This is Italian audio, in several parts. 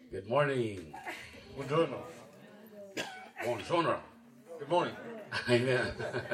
Good morning. Buongiorno. Buongiorno. Good morning. Amen.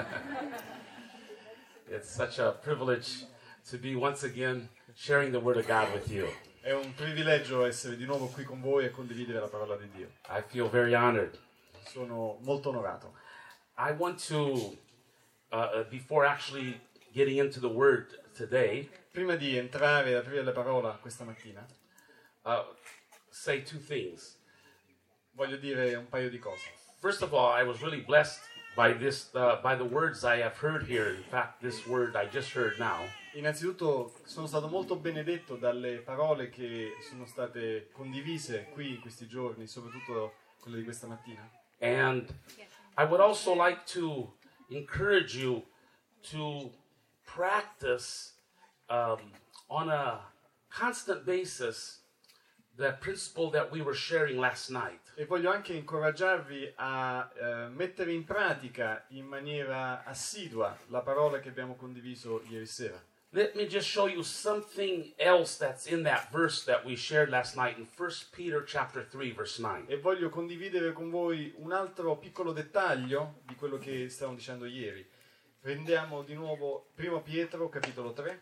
It's such a privilege to be once again sharing the Word of God with you. È un privilegio essere di nuovo qui con voi e condividere la parola di Dio. I feel very honored. Sono molto onorato. I want to, before actually getting into the Word today, Prima di entrare e aprire la parola questa mattina, say two things. voglio dire un paio di cose. First of all, I was really blessed by by the words I have heard here. In fact, this word I just heard now. Innanzitutto sono stato molto benedetto dalle parole che sono state condivise qui in questi giorni, soprattutto quelle di questa mattina. And I would also like to encourage you to practice on a constant basis the principle that we were sharing last night. E voglio anche incoraggiarvi a mettere in pratica in maniera assidua la parola che abbiamo condiviso ieri sera. Let me just show you something else that's in that verse that we shared last night in 1 Peter chapter 3 verse 9. E voglio condividere con voi un altro piccolo dettaglio di quello che stavamo dicendo ieri. Prendiamo di nuovo 1 Pietro capitolo 3.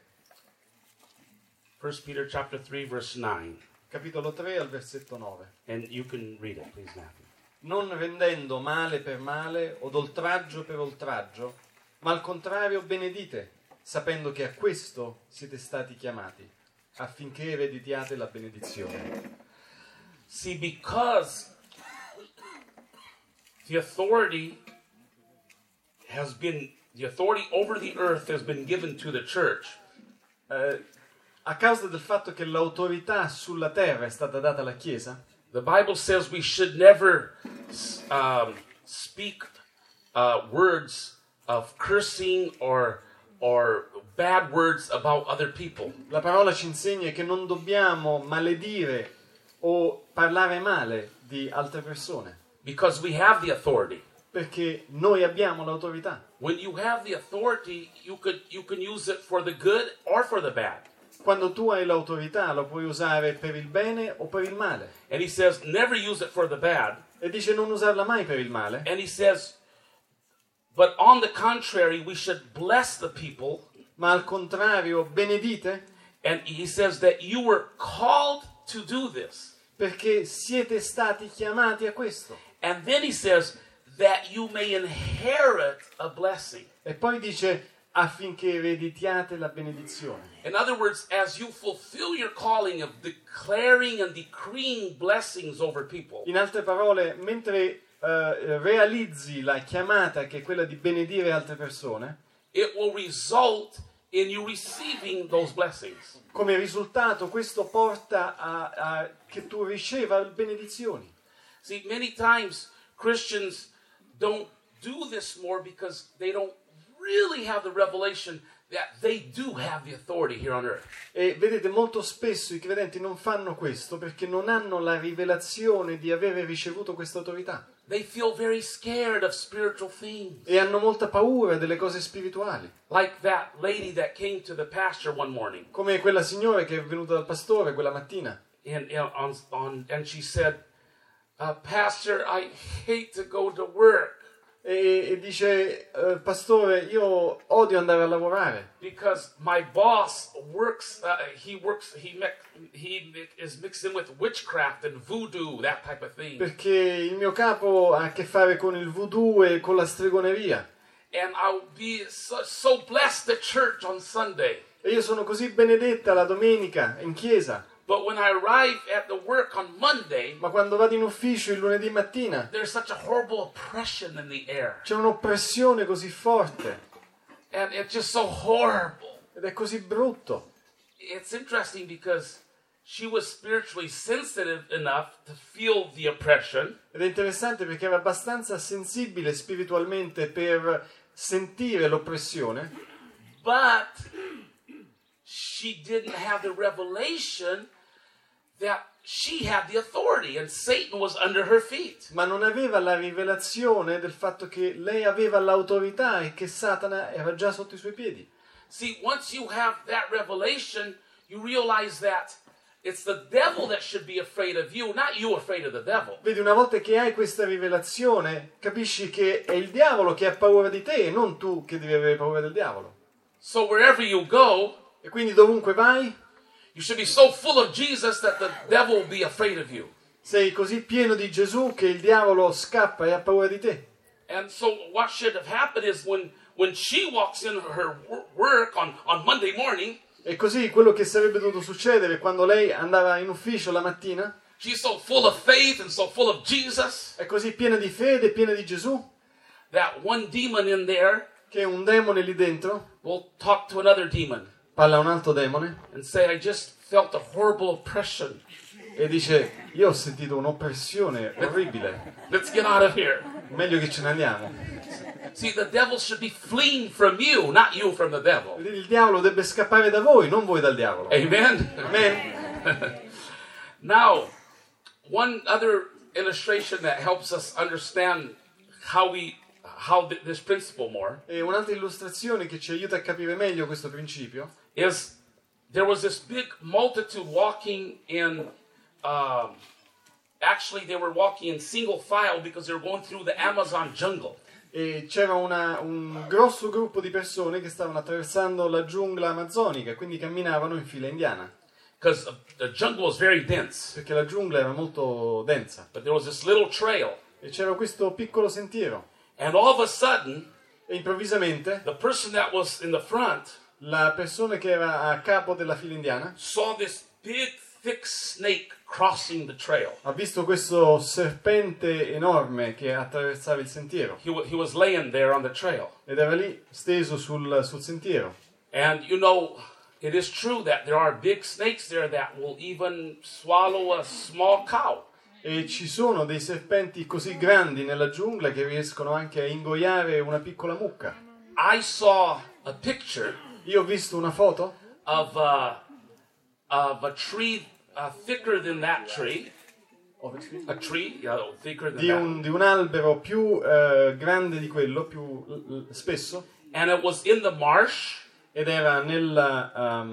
1 Peter chapter 3 verse 9. Capitolo 3 al versetto 9. And you can read it, please, Matthew. Non rendendo male per male od oltraggio per oltraggio, ma al contrario benedite, sapendo che a questo siete stati chiamati, affinché ereditiate la benedizione. See, because the authority over the earth has been given to the church. A causa del fatto che l'autorità sulla terra è stata data alla Chiesa, The Bible says we should never speak words of cursing or bad words about other people. la parola ci insegna che non dobbiamo maledire o parlare male di altre persone, Because we have the authority. perché noi abbiamo l'autorità. When you have the authority, you can use it for the good or for the bad. Quando tu hai l'autorità lo puoi usare per il bene o per il male. And he says, never use it for the bad. E dice non usarla mai per il male. And he says, but on the contrary, we should bless the people. Ma al contrario benedite, And he says that you were called to do this. perché siete stati chiamati a questo. And then he says that you may inherit a blessing. E poi dice affinché ereditiate la benedizione. In other words, as you fulfill your calling of declaring and decreeing blessings over people, In altre parole, mentre realizzi la chiamata che è quella di benedire altre persone, it will result in you receiving those blessings. come risultato questo porta a che tu riceva benedizioni. See, many times Christians don't do this more because they don't really have the revelation that they do have the authority here on earth. E vedete, molto spesso i credenti non fanno questo perché non hanno la rivelazione di avere ricevuto questa autorità They feel very scared of spiritual things. e hanno molta paura delle cose spirituali. Like that lady that came to the pastor one morning Come quella signora che è venuta dal pastore quella mattina and she said, Pastor, I hate to go to work e dice pastore, io odio andare a lavorare because my boss he is mixed in with witchcraft and voodoo, that type of thing. perché il mio capo ha a che fare con il voodoo e con la stregoneria And I'll be so blessed at church on Sunday. e io sono così benedetta la domenica in chiesa, But when I arrive at the work on Monday, ma quando vado in ufficio il lunedì mattina there's such a horrible oppression in the air. c'è un'oppressione così forte And it's just so horrible. ed è così brutto. It's interesting because she was spiritually sensitive enough to feel the oppression, Ed è interessante perché era abbastanza sensibile spiritualmente per sentire l'oppressione, but she didn't have the revelation that she had the authority and Satan was under her feet. ma non aveva la rivelazione del fatto che lei aveva l'autorità e che Satana era già sotto i suoi piedi. See, once you have that revelation, you realize that it's the devil that should be afraid of you, not you afraid of the devil. Vedi, una volta che hai questa rivelazione, capisci che è il diavolo che ha paura di te e non tu che devi avere paura del diavolo. So wherever you go, E quindi dovunque vai, you should be so full of Jesus that the devil will be afraid of you. sei così pieno di Gesù che il diavolo scappa e ha paura di te. And so what should have happened is when she walks in her work on Monday morning, E così quello che sarebbe dovuto succedere quando lei andava in ufficio la mattina, she's so full of faith and so full of Jesus è così piena di fede, piena di Gesù, that one demon in there che un demone lì dentro will talk to another demon parla a un altro demone and say, I just felt a horrible oppression. e dice: io ho sentito un'oppressione orribile, Let's get out of here. meglio che ce ne andiamo. See, the devil should be fleeing from you, not you from the devil. Il diavolo deve scappare da voi, non voi dal diavolo. Amen? Amen. Now, one other illustration that helps us understand this principle more E un'altra illustrazione che ci aiuta a capire meglio questo principio is there was this big multitude walking in, actually they were walking in single file because they were going through the Amazon jungle. e c'era un grosso gruppo di persone che stavano attraversando la giungla amazzonica, quindi camminavano in fila indiana, Because the jungle was very dense. perché la giungla era molto densa. But there was this little trail. E c'era questo piccolo sentiero. And all of a sudden, E improvvisamente the person that was in the front la persona che era a capo della fila indiana saw this big, thick snake crossing the trail. ha visto questo serpente enorme che attraversava il sentiero He was laying there on the trail. ed era lì steso sul sentiero. And you know, it is true that there are big snakes there that will even swallow a small cow. E ci sono dei serpenti così grandi nella giungla che riescono anche a ingoiare una piccola mucca. I saw a picture Io ho visto una foto of a tree thicker than that tree. A tree, thicker than that. di un albero più grande di quello, più spesso, And it was in the marsh. ed era nel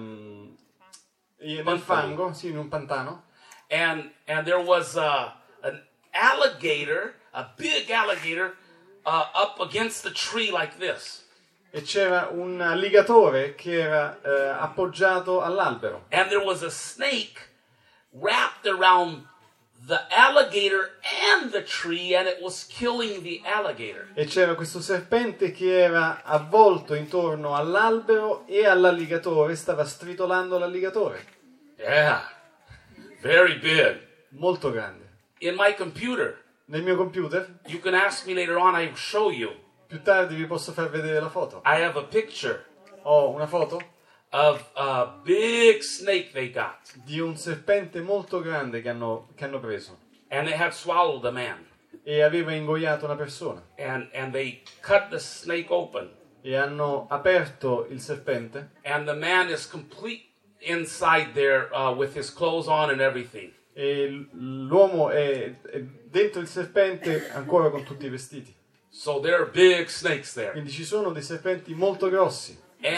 fango, sì, in un pantano. And there was an alligator, a big alligator, up against the tree like this. E c'era un alligatore che era appoggiato all'albero. And there was a snake wrapped around the alligator and the tree, and it was killing the alligator. E c'era questo serpente che era avvolto intorno all'albero e all'alligatore, stava stritolando l'alligatore. Yeah, very big. Molto grande. In my computer, Nel mio computer, you can ask me later on, I show you. più tardi vi posso far vedere la foto. I have a picture Ho una foto of a big snake they got, di un serpente molto grande che hanno preso and it had swallowed a man. e aveva ingoiato una persona. And they cut the snake open, E hanno aperto il serpente and the man is complete inside there with his clothes on and everything. e l'uomo è dentro il serpente ancora con tutti i vestiti. So there are big snakes there. Quindi ci sono dei serpenti molto grossi.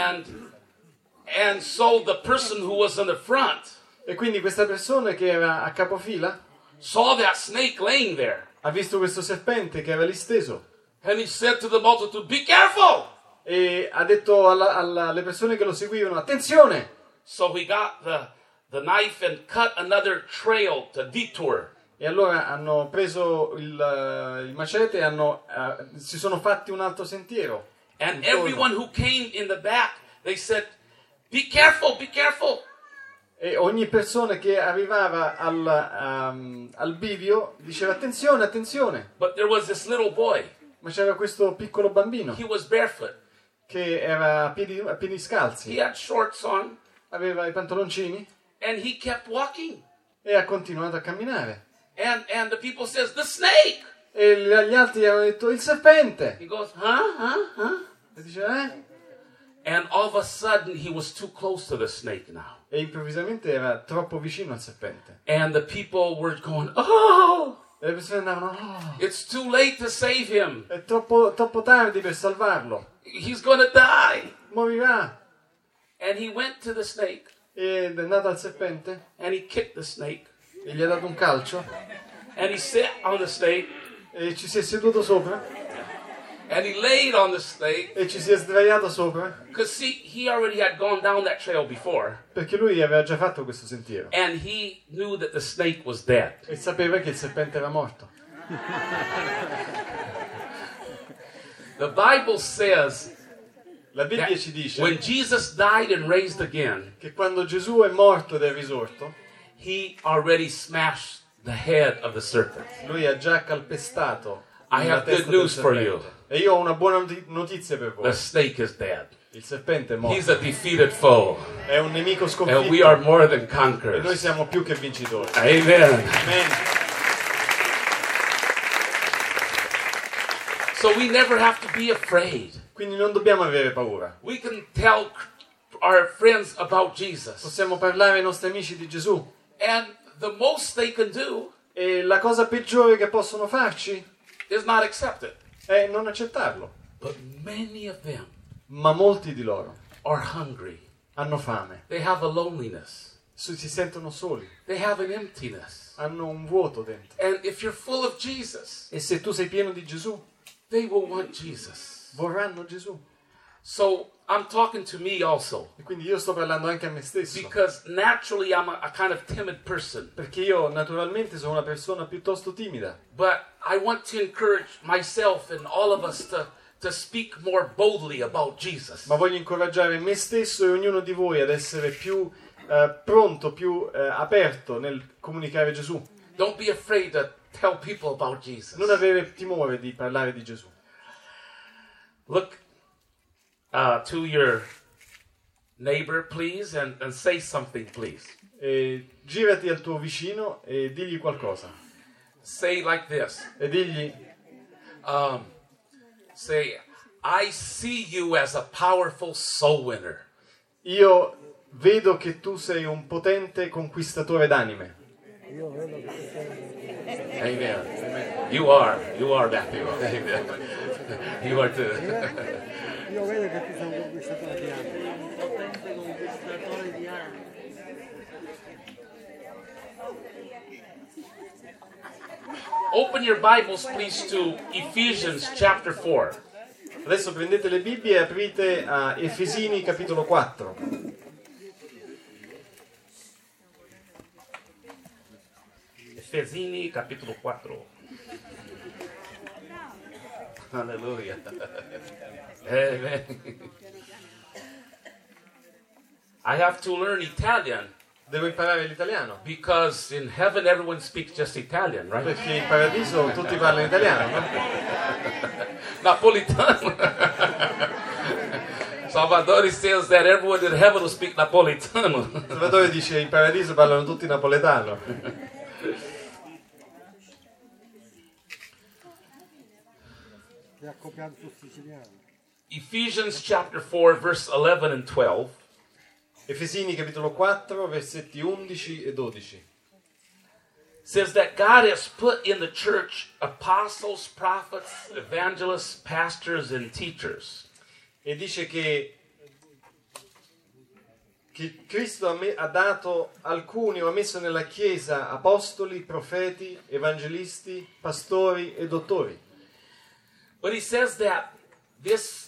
And so the person who was in the front E quindi questa persona che era a capofila saw that snake laying there. ha visto questo serpente che era lì steso And he said to the multitude, be careful! e ha detto alle persone che lo seguivano: attenzione! So he got the knife and cut another trail to detour. E allora hanno preso il macete e si sono fatti un altro sentiero. And intorno. everyone who came in the back, they said, be careful, be careful. E ogni persona che arrivava al bivio diceva: attenzione, attenzione! But there was this little boy. Ma c'era questo piccolo bambino He was barefoot. che era a piedi scalzi, He had shorts on, aveva i pantaloncini and he kept walking. e ha continuato a camminare. And the people says, the snake! E gli altri hanno detto: il serpente! He goes, huh? E diceva: eh? And all of a sudden, he was too close to the snake now. E improvvisamente era troppo vicino al serpente. And the people were going, oh, E le persone andavano: oh, it's too late to save him. è troppo tardi per salvarlo, He's going to die. morirà. And he went to the snake. ed è andato al serpente and he kicked the snake. e gli ha dato un calcio And he sat on the snake e ci si è seduto sopra and he laid on the snake. e ci si è sdraiato sopra Because see, he already had gone down that trail before. perché lui aveva già fatto questo sentiero And he knew that the snake was dead. e sapeva che il serpente era morto. The Bible says La Bibbia that ci dice when Jesus died and raised again, che quando Gesù è morto ed è risorto, he already smashed the head of the serpent. lui ha già calpestato I la have testa good del news for serpente. you. E io ho una buona notizia per The voi. snake is dead. Il serpente è He's morto. a defeated foe. È un nemico And we are sconfitto. more than E noi conquerors. siamo più che vincitori. Amen. Amen. So we never have to be afraid. Quindi non dobbiamo avere paura. We can tell our friends about Jesus. Possiamo parlare ai nostri amici di Gesù. And the most they can do E la cosa peggiore che possono farci is not accept it. è non accettarlo. But many of them Ma molti di loro are hungry. hanno fame. They have a loneliness. Si sentono soli. They have an emptiness. Hanno un vuoto dentro. And if you're full of Jesus, E se tu sei pieno di Gesù, they will want Jesus. vorranno Gesù. So I'm talking to me also. E quindi io sto parlando anche a me stesso. Because naturally I'm a kind of timid person. Perché io naturalmente sono una persona piuttosto timida. But I want to encourage myself and all of us to speak more boldly about Jesus. Ma voglio incoraggiare me stesso e ognuno di voi ad essere più pronto, più aperto nel comunicare Gesù. Don't be afraid to tell people about Jesus. Non avere timore di parlare di Gesù. Look to your neighbor, please, and say something, please. E girati al tuo vicino e digli qualcosa. Say like this. E digli, Say, I see you as a powerful soul winner. io vedo che tu sei un potente conquistatore d'anime. Amen. You are Matthew. Amen. You are too. Io vedo che tu sei un conquistatore di anni. Potente conquistatore di anni. Open your Bibles, please, to Ephesians chapter 4. Adesso prendete le Bibbie e aprite a Efesini capitolo 4. Efesini capítulo 4. Aleluya. Amen. I have to learn Italian Devo imparare l'italiano, because in heaven everyone speaks just Italian, right? perché in paradiso tutti parlano italiano, no? Napolitano. Salvador says that everyone in heaven will speak Napolitano. Salvatore dice in paradiso parlano tutti napoletano. Ti ha copiato sul siciliano. Ephesians chapter 4, verse 11 and 12. Efesini capitolo 4, versetti 11 e 12. Says that God has put in the church apostles, prophets, evangelists, pastors, and teachers. E dice che Cristo ha dato alcuni, o ha messo nella Chiesa apostoli, profeti, evangelisti, pastori e dottori. But he says that these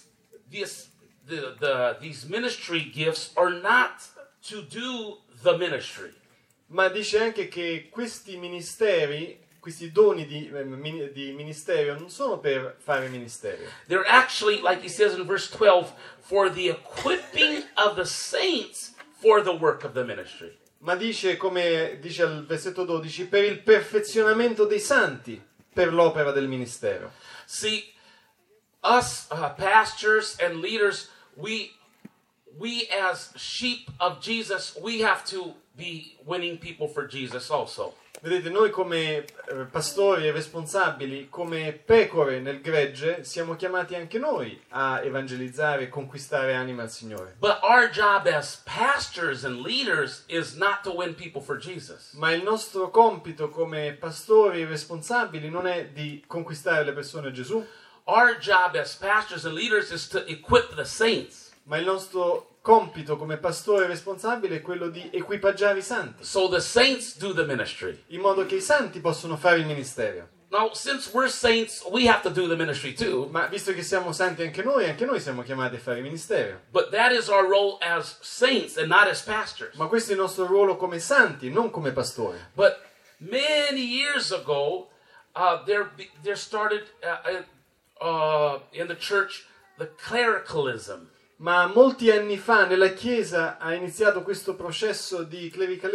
ministry gifts are not to do the ministry. Ma dice anche che questi ministeri, questi doni di ministero non sono per fare ministero. They're actually, like he says in verse 12, for the equipping of the saints for the work of the ministry. Ma dice, come dice al versetto 12, per il perfezionamento dei santi, per l'opera del ministero. See, us pastors and leaders, we as sheep of Jesus, we have to be winning people for Jesus also. Vedete, noi come pastori e responsabili, come pecore nel gregge, siamo chiamati anche noi a evangelizzare e conquistare anime al Signore. But our job as pastors and leaders is not to win people for Jesus. Ma il nostro compito come pastori e responsabili non è di conquistare le persone a Gesù, Our job as pastors and leaders is to equip the saints. ma il nostro compito come pastore responsabile è quello di equipaggiare i santi, so the saints do the ministry. in modo che i santi possano fare il ministero. Now, since we're saints, we have to do the ministry too. Ma visto che siamo santi anche noi siamo chiamati a fare il ministero. But that is our role as saints and not as pastors. Ma questo è il nostro ruolo come santi, non come pastori. But many years ago, there started in the church the clericalism. Ma molti anni fa nella Chiesa ha iniziato questo processo di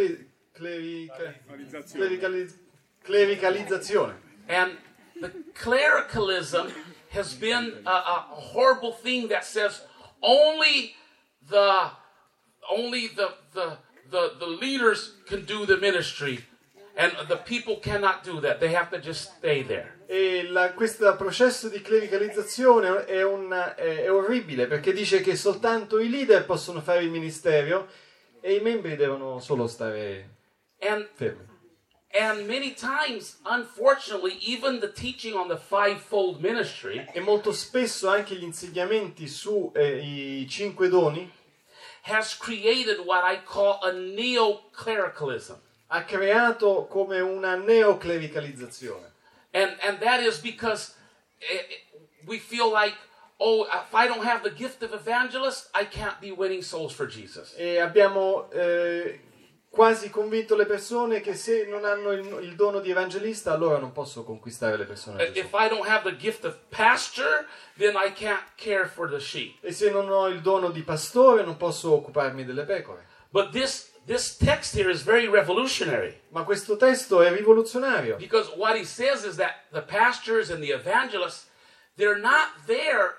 clericalizzazione. And the clericalism has been a horrible thing that says only the leaders can do the ministry, and the people cannot do that. They have to just stay there. E questo processo di clericalizzazione è orribile, perché dice che soltanto i leader possono fare il ministero e i membri devono solo stare fermi. And many times, unfortunately, even the teaching on the fivefold ministry E molto spesso anche gli insegnamenti su i 5 doni has created what I call a neo-clericalism. ha creato come una neoclericalizzazione. And that is because we feel like, oh, if I don't have the gift of evangelist, I can't be winning souls for Jesus. E abbiamo quasi convinto le persone che se non hanno il dono di evangelista, allora non posso conquistare le persone a Gesù. If I don't have the gift of pastor, then I can't care for the sheep. E se non ho il dono di pastore, non posso occuparmi delle pecore. But this text here is very revolutionary. Ma questo testo è rivoluzionario. Because what he says is that the pastors and the evangelists, they're not there,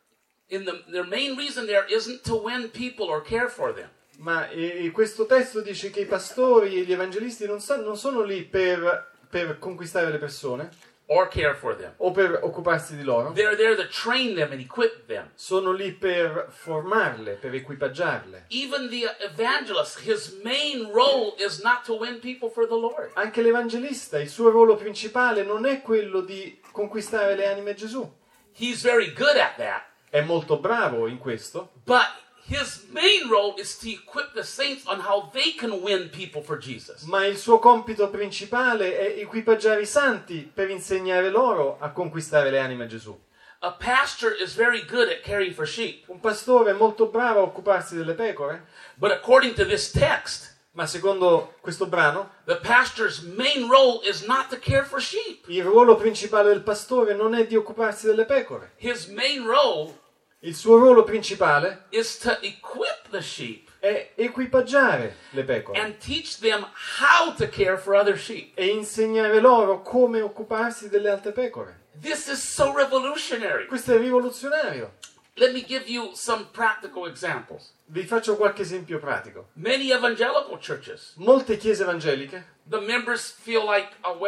their main reason there isn't to win people or care for them. Ma questo testo dice che i pastori e gli evangelisti non sono lì per conquistare le persone or care for them. o per occuparsi di loro. They're there to train them and equip them. Sono lì per formarle, per equipaggiarle. Even the evangelist, his main role is not to win people for the Lord. Anche l'evangelista, il suo ruolo principale non è quello di conquistare le anime a Gesù. He's very good at that. È molto bravo in questo, But his main role is to equip the saints on how they can win people for Jesus. ma il suo compito principale è equipaggiare i santi per insegnare loro a conquistare le anime a Gesù. A pastor is very good at caring for sheep. Un pastore è molto bravo a occuparsi delle pecore, But according to this text, ma secondo questo brano, the pastor's main role is not to care for sheep. il ruolo principale del pastore non è di occuparsi delle pecore. His main role Il suo ruolo principale is to equip the sheep è equipaggiare le pecore and teach them how to care for other sheep. e insegnare loro come occuparsi delle altre pecore. This is so revolutionary. Questo è rivoluzionario. Let me give you some practical examples. Vi faccio qualche esempio pratico. Many evangelical churches, Molte chiese evangeliche, the members feel like,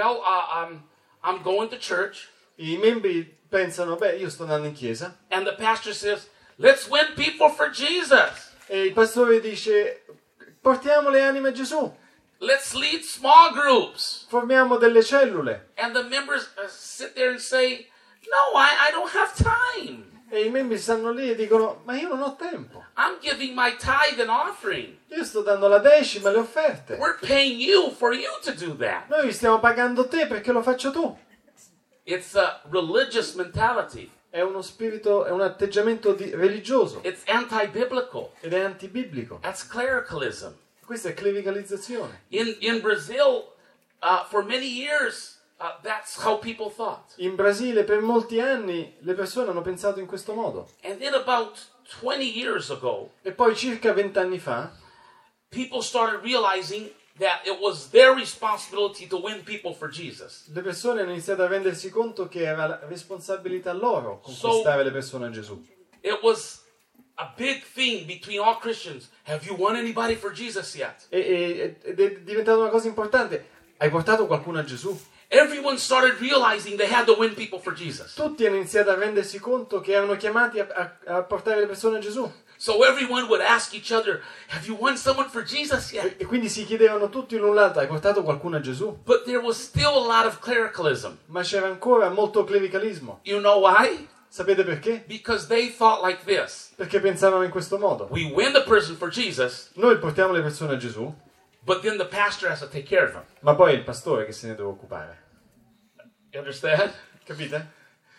I'm going to church, i membri pensano, beh, io sto andando in chiesa, and the pastor says, let's win people for Jesus. e il pastore dice, portiamo le anime a Gesù, Let's lead small groups. formiamo delle cellule. And the members sit there and say, no, I don't have time. E i membri stanno lì e dicono, ma io non ho tempo. I'm giving my tithe and offering. Io sto dando la decima, le offerte. We're paying you for you to do that. Noi stiamo pagando te perché lo faccio tu. It's a religious mentality. È uno spirito, è un atteggiamento religioso It's anti-biblical. ed è antibiblico. That's clericalism. Questa è clericalizzazione. In Brazil, for many years, that's how people thought. In Brasile per molti anni le persone hanno pensato in questo modo. And then about 20 years ago, E poi circa 20 anni fa people started realizing that it was their responsibility to win people for Jesus. le persone hanno iniziato a rendersi conto che era la responsabilità loro conquistare le persone a Gesù. It was a big thing between all Christians. Have you won anybody for Jesus yet? Ed è diventata una cosa importante. Hai portato qualcuno a Gesù? Everyone started realizing they had to win people for Jesus. Tutti hanno iniziato a rendersi conto che erano chiamati a portare le persone a Gesù. So everyone would ask each other, have you won someone for Jesus yet? E quindi si chiedevano tutti l'un l'altro, hai portato qualcuno a Gesù? But there was still a lot of clericalism. Ma c'era ancora molto clericalismo. You know why? Sapete perché? Because they thought like this. Perché pensavano in questo modo. We win the person for Jesus, Noi portiamo le persone a Gesù, but then the pastor has to take care of them. ma poi è il pastore che se ne deve occupare. You understand? Capite?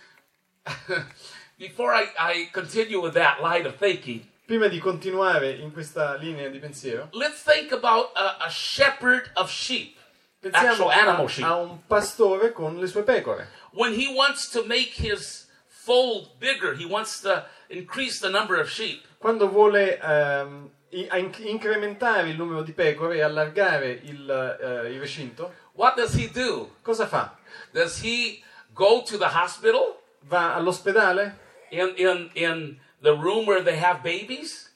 Before I continue with that line of thinking, Prima di continuare in questa linea di pensiero, let's think about a shepherd of sheep, pensiamo actual animal sheep. a un pastore con le sue pecore. When he wants to make his fold bigger, he wants to increase the number of sheep. Quando vuole incrementare il numero di pecore e allargare il recinto, What does he do? cosa fa? Does he go to the hospital Va all'ospedale? in the room where they have babies?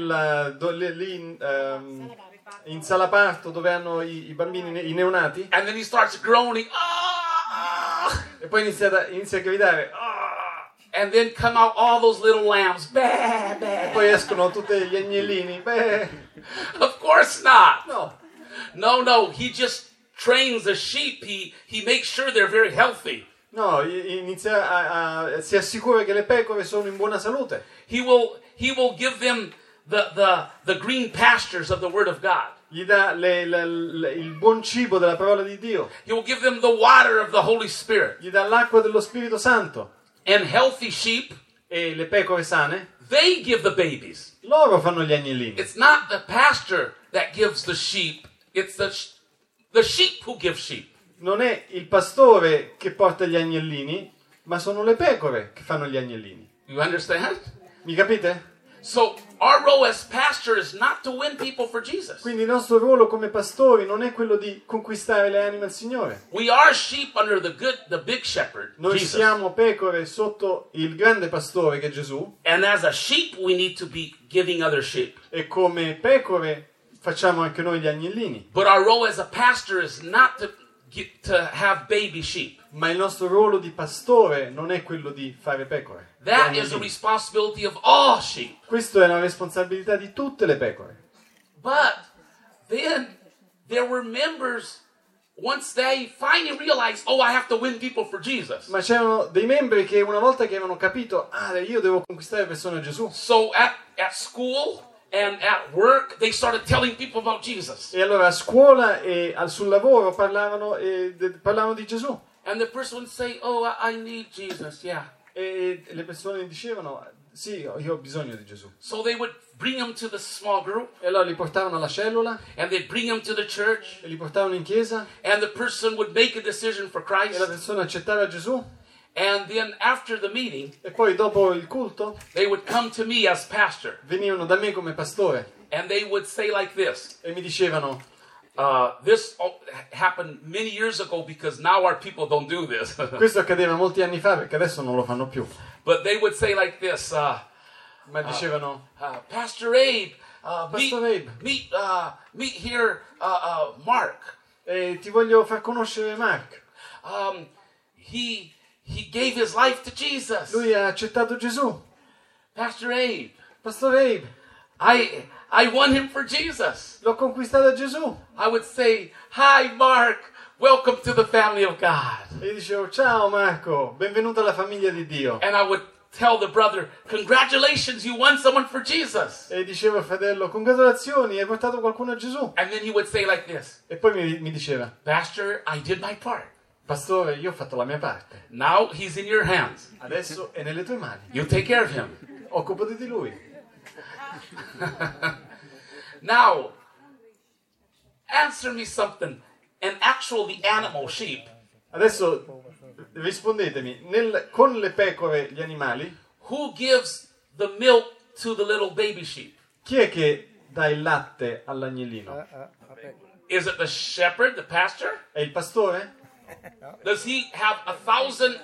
In sala parto dove hanno i bambini, i neonati, And then he starts groaning, ah! e poi inizia a gridare, "Ah!" And then come out all those little lambs. Bah, E bah. poi escono tutti gli agnellini. Beh, Of course not. no, No, he just trains the sheep. He makes sure they're very healthy. no, si assicura che le pecore sono in buona salute. He will give them the green pastures of the Word of God. Gli dà il buon cibo della parola di Dio, He will give them the water of the Holy Spirit. gli dà l'acqua dello Spirito Santo. And healthy sheep, E le pecore sane, they give the babies. loro fanno gli agnellini. It's not the pastor that gives the sheep. It's the sheep who give sheep. Non è il pastore che porta gli agnellini, ma sono le pecore che fanno gli agnellini. You understand? Mi capite? So our role as pastor is not to win people for Jesus. Quindi il nostro ruolo come pastori non è quello di conquistare le anime al Signore. We are sheep under the big shepherd, Noi Jesus. siamo pecore sotto il grande pastore che è Gesù, And as a sheep, we need to be giving other sheep. e come pecore facciamo anche noi gli agnellini. But our role as a pastor is not to have baby sheep. Ma il nostro ruolo di pastore non è quello di fare pecore. That gli is the agnellini. responsibility of all sheep. Questa è una responsabilità di tutte le pecore. But then there were members, once they finally realized, oh, I have to win people for Jesus. Ma c'erano dei membri che una volta che avevano capito, io devo conquistare persone a Gesù, So at school and at work, they started telling people about Jesus. e allora a scuola e sul lavoro parlavano di Gesù. And the person would say, oh, I need Jesus, yeah. E le persone dicevano, sì, io ho bisogno di Gesù. So they would bring him to the small group, E allora li portavano alla cellula, and they'd bring him to the church, e li portavano in chiesa, and the person would make a decision for e la Christ. persona accettava Gesù, And then after the meeting, e poi dopo il culto they would come to me as pastor, venivano da me come pastore and they would say like this. e mi dicevano, This happened many years ago because now our people don't do this. questo accadeva molti anni fa perché adesso non lo fanno più, But they would say like this, ma dicevano, Pastor Abe, Pastor Abe. meet here Mark. ti voglio far conoscere Mark, He gave his life to Jesus. lui ha accettato Gesù. Pastor Abe, Pastore Abe, I won him for Jesus. l'ho conquistato a Gesù. I would say, hi Mark, welcome to the family of God. E io dicevo, ciao Marco, benvenuto alla famiglia di Dio. And I would tell the brother, congratulations, you won someone for Jesus. E dicevo al fratello, congratulazioni, hai portato qualcuno a Gesù. And then he would say like this, E poi mi diceva, Pastor, I did my part. pastore, io ho fatto la mia parte, Now he's in your hands. adesso è nelle tue mani, You take care of him. occupati di lui. Now, answer me something. An actually animal sheep, Adesso rispondetemi, con le pecore, gli animali, who gives the milk to the little baby sheep? chi è che dà il latte all'agnellino? Is it the shepherd, the pastor? È il pastore? Does he have 1,000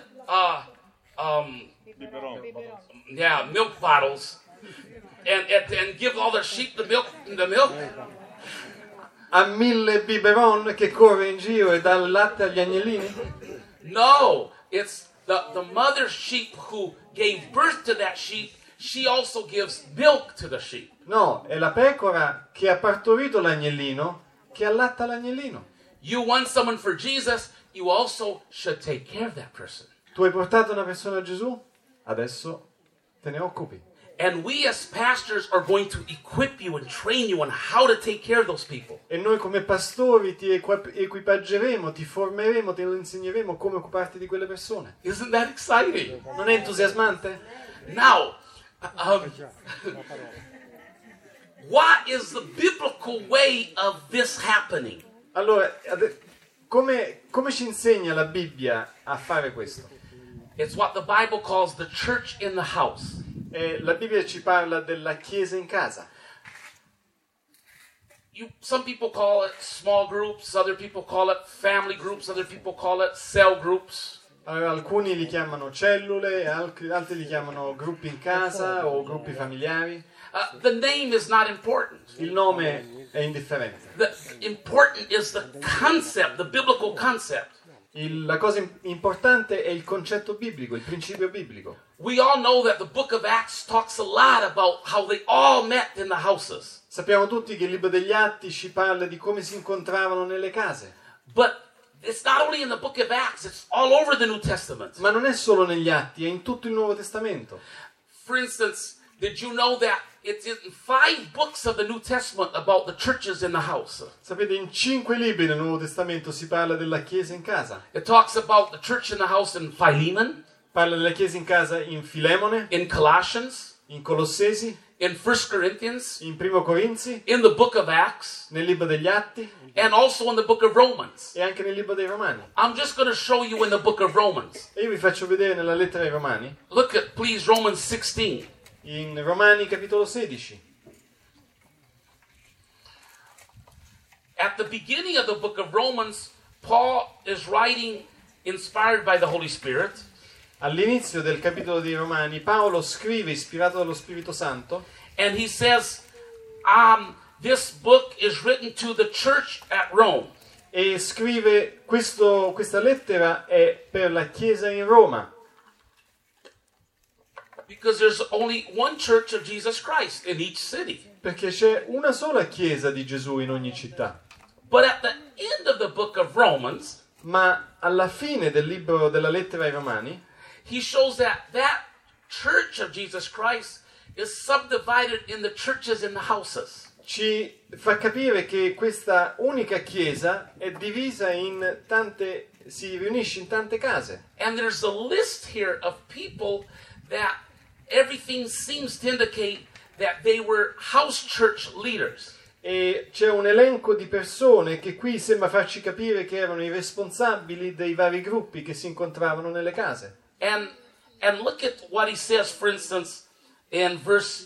milk bottles and give all the sheep the milk? Ha 1000 biberon che corre in giro e dà il latte agli agnellini? No, it's the mother sheep who gave birth to that sheep. She also gives milk to the sheep. No, è la pecora che ha partorito l'agnellino che allatta l'agnellino. You won someone for Jesus, you also should take care of that person. Tu hai portato una persona a Gesù? Adesso te ne occupi. And we as pastors are going to equip you and train you on how to take care of those people. E noi come pastori ti equipaggeremo, ti formeremo, te lo insegneremo come occuparti di quelle persone. Isn't that exciting? Non è entusiasmante? Now, what is the biblical way of this happening? Allora, come ci insegna la Bibbia a fare questo? It's what the Bible calls the church in the house. La Bibbia ci parla della chiesa in casa. Some people call it small groups, other people call it family groups, other people call it cell groups. Allora, alcuni li chiamano cellule, altri li chiamano gruppi in casa o gruppi familiari. The name is not important. Il nome è indifferente. The important is the concept, the biblical concept. La cosa importante è il concetto biblico, il principio biblico. We all know that the book of Acts talks a lot about how they all met in the houses. Sappiamo tutti che il libro degli Atti ci parla di come si incontravano nelle case. But it's not only in the book of Acts, it's all over the New Testament. Ma non è solo negli Atti, è in tutto il Nuovo Testamento. For instance, did you know that it's in 5 books of the New Testament about the churches in the house? Sapete, in 5 libri del Nuovo Testamento si parla della chiesa in casa. It talks about the church in the house in Philemon, Parla della chiesa in casa in Filemone, in Colossians, in Colossesi, in 1 Corinthians, in Primo Corinzi, in the book of Acts, nel libro degli Atti and also in the book of Romans. e anche nel libro dei Romani. I'm just going to show you in the book of Romans. E io vi faccio vedere nella lettera ai Romani, Look at, please, Romans 16. in Romani capitolo 16. At the beginning of the book of Romans, Paul is writing inspired by the Holy Spirit. All'inizio del capitolo dei Romani, Paolo scrive ispirato dallo Spirito Santo And he says, this book is written to the church at Rome. e scrive questa lettera è per la chiesa in Roma, Because there's only one church of Jesus Christ in each city. perché c'è una sola chiesa di Gesù in ogni città. But at the end of the book of Romans, Ma alla fine del libro della lettera ai Romani, he shows that church of Jesus Christ is subdivided in the churches in the houses. ci fa capire che questa unica chiesa è divisa in tante, si riunisce in tante case. And there's a list here of people that everything seems to indicate that they were house church leaders. E c'è un elenco di persone che qui sembra farci capire che erano i responsabili dei vari gruppi che si incontravano nelle case. And look at what he says, for instance, in verse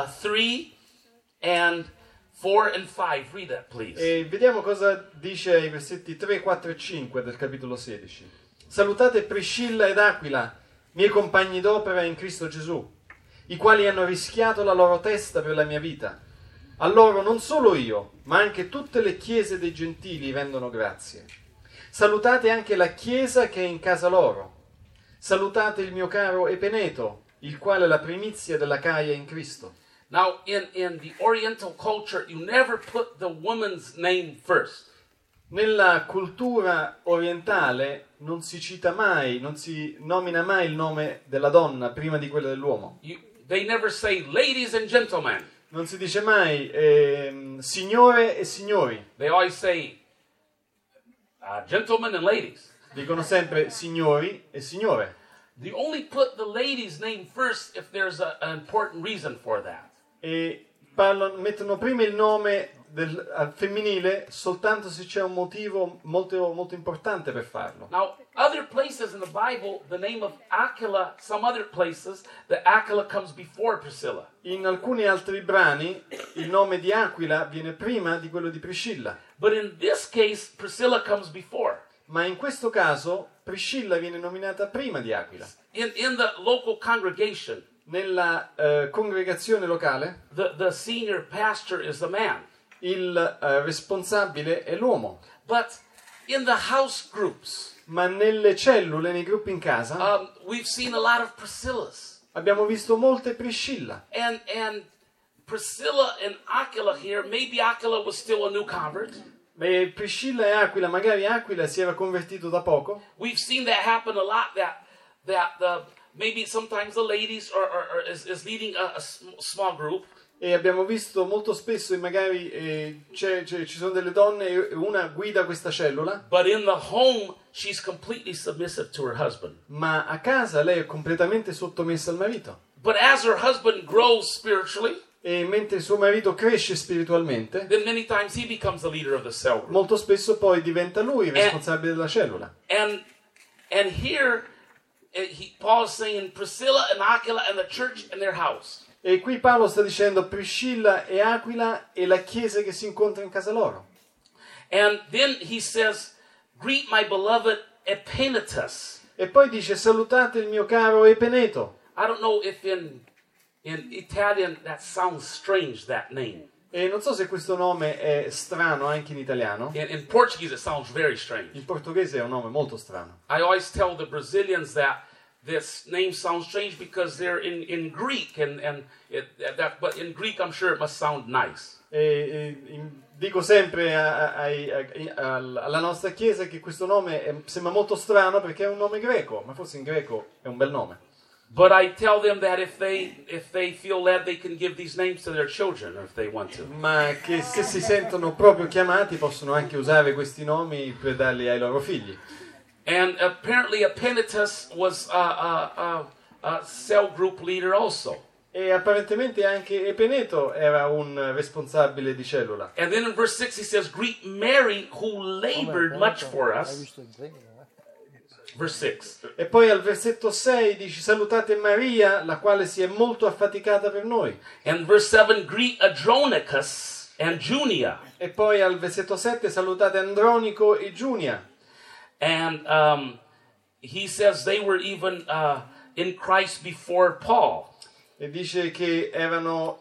3 and 4 and 5. Read that, please. E vediamo cosa dice ai versetti 3, 4 e 5 del capitolo 16. Salutate Priscilla ed Aquila, miei compagni d'opera in Cristo Gesù, i quali hanno rischiato la loro testa per la mia vita. A loro non solo io, ma anche tutte le chiese dei gentili rendono grazie. Salutate anche la chiesa che è in casa loro. Salutate il mio caro Epeneto, il quale è la primizia della Caia in Cristo. Now, in the Oriental culture, you never put the woman's name first. Nella cultura orientale non si cita mai, non si nomina mai il nome della donna prima di quello dell'uomo. They never say, ladies and gentlemen. Non si dice mai signore e signori. They always say, gentlemen and ladies. Dicono sempre signori e signore. They only put the lady's name first if there's an important reason for that. E mettono prima il nome al femminile soltanto se c'è un motivo molto, molto importante per farlo. Now, other places in the Bible, the name of Aquila, some other places, the Aquila comes before Priscilla. In alcuni altri brani il nome di Aquila viene prima di quello di Priscilla. But in this case, Priscilla comes before. Ma in questo caso Priscilla viene nominata prima di Aquila. In the local congregation, Nella congregazione locale the senior pastor is the man. il responsabile è l'uomo. But in the house groups, Ma nelle cellule, nei gruppi in casa, we've seen a lot of Priscillas. abbiamo visto molte Priscilla. And Priscilla and Aquila here, maybe Aquila was still a new convert. E Priscilla e Aquila, magari Aquila si era convertito da poco. We've seen that happen a lot, that maybe sometimes the ladies is leading a small group. E abbiamo visto molto spesso che magari ci sono delle donne e una guida questa cellula, But in the home, she's completely submissive to her husband. ma a casa lei è completamente sottomessa al marito. But as her husband grows spiritually, E mentre suo marito cresce spiritualmente, then many times he becomes the leader of the cell group. molto spesso poi diventa lui il responsabile della cellula. And here, Paul is saying Priscilla and Aquila and the church and their house. E qui Paolo sta dicendo Priscilla e Aquila e la chiesa che si incontra in casa loro. And then he says, greet my beloved Epaenetus. E poi dice salutate il mio caro Epeneto. I don't know if in Italian that sounds strange, that name. E non so se questo nome è strano anche in italiano. In Portuguese it sounds very strange. In portoghese è un nome molto strano. I always tell the Brazilians that this name sounds strange because they're in Greek, but in Greek I'm sure it must sound nice. Dico sempre alla nostra chiesa che questo nome sembra molto strano perché è un nome greco, ma forse in greco è un bel nome. But I tell them that if they feel led, they can give these names to their children if they want to. Ma che se si sentono proprio chiamati possono anche usare questi nomi per darli ai loro figli. And apparently Epaenetus was a cell group leader also. E apparentemente anche Epeneto era un responsabile di cellula. And then in verse 6 he says, greet Mary who labored much for us. Verse 6. E poi al versetto 6 dice salutate Maria, la quale si è molto affaticata per noi. And verse 7, greet Andronicus and Junia. E poi al versetto 7 salutate Andronico e Giunia. And he says they were even in Christ before Paul. E dice che erano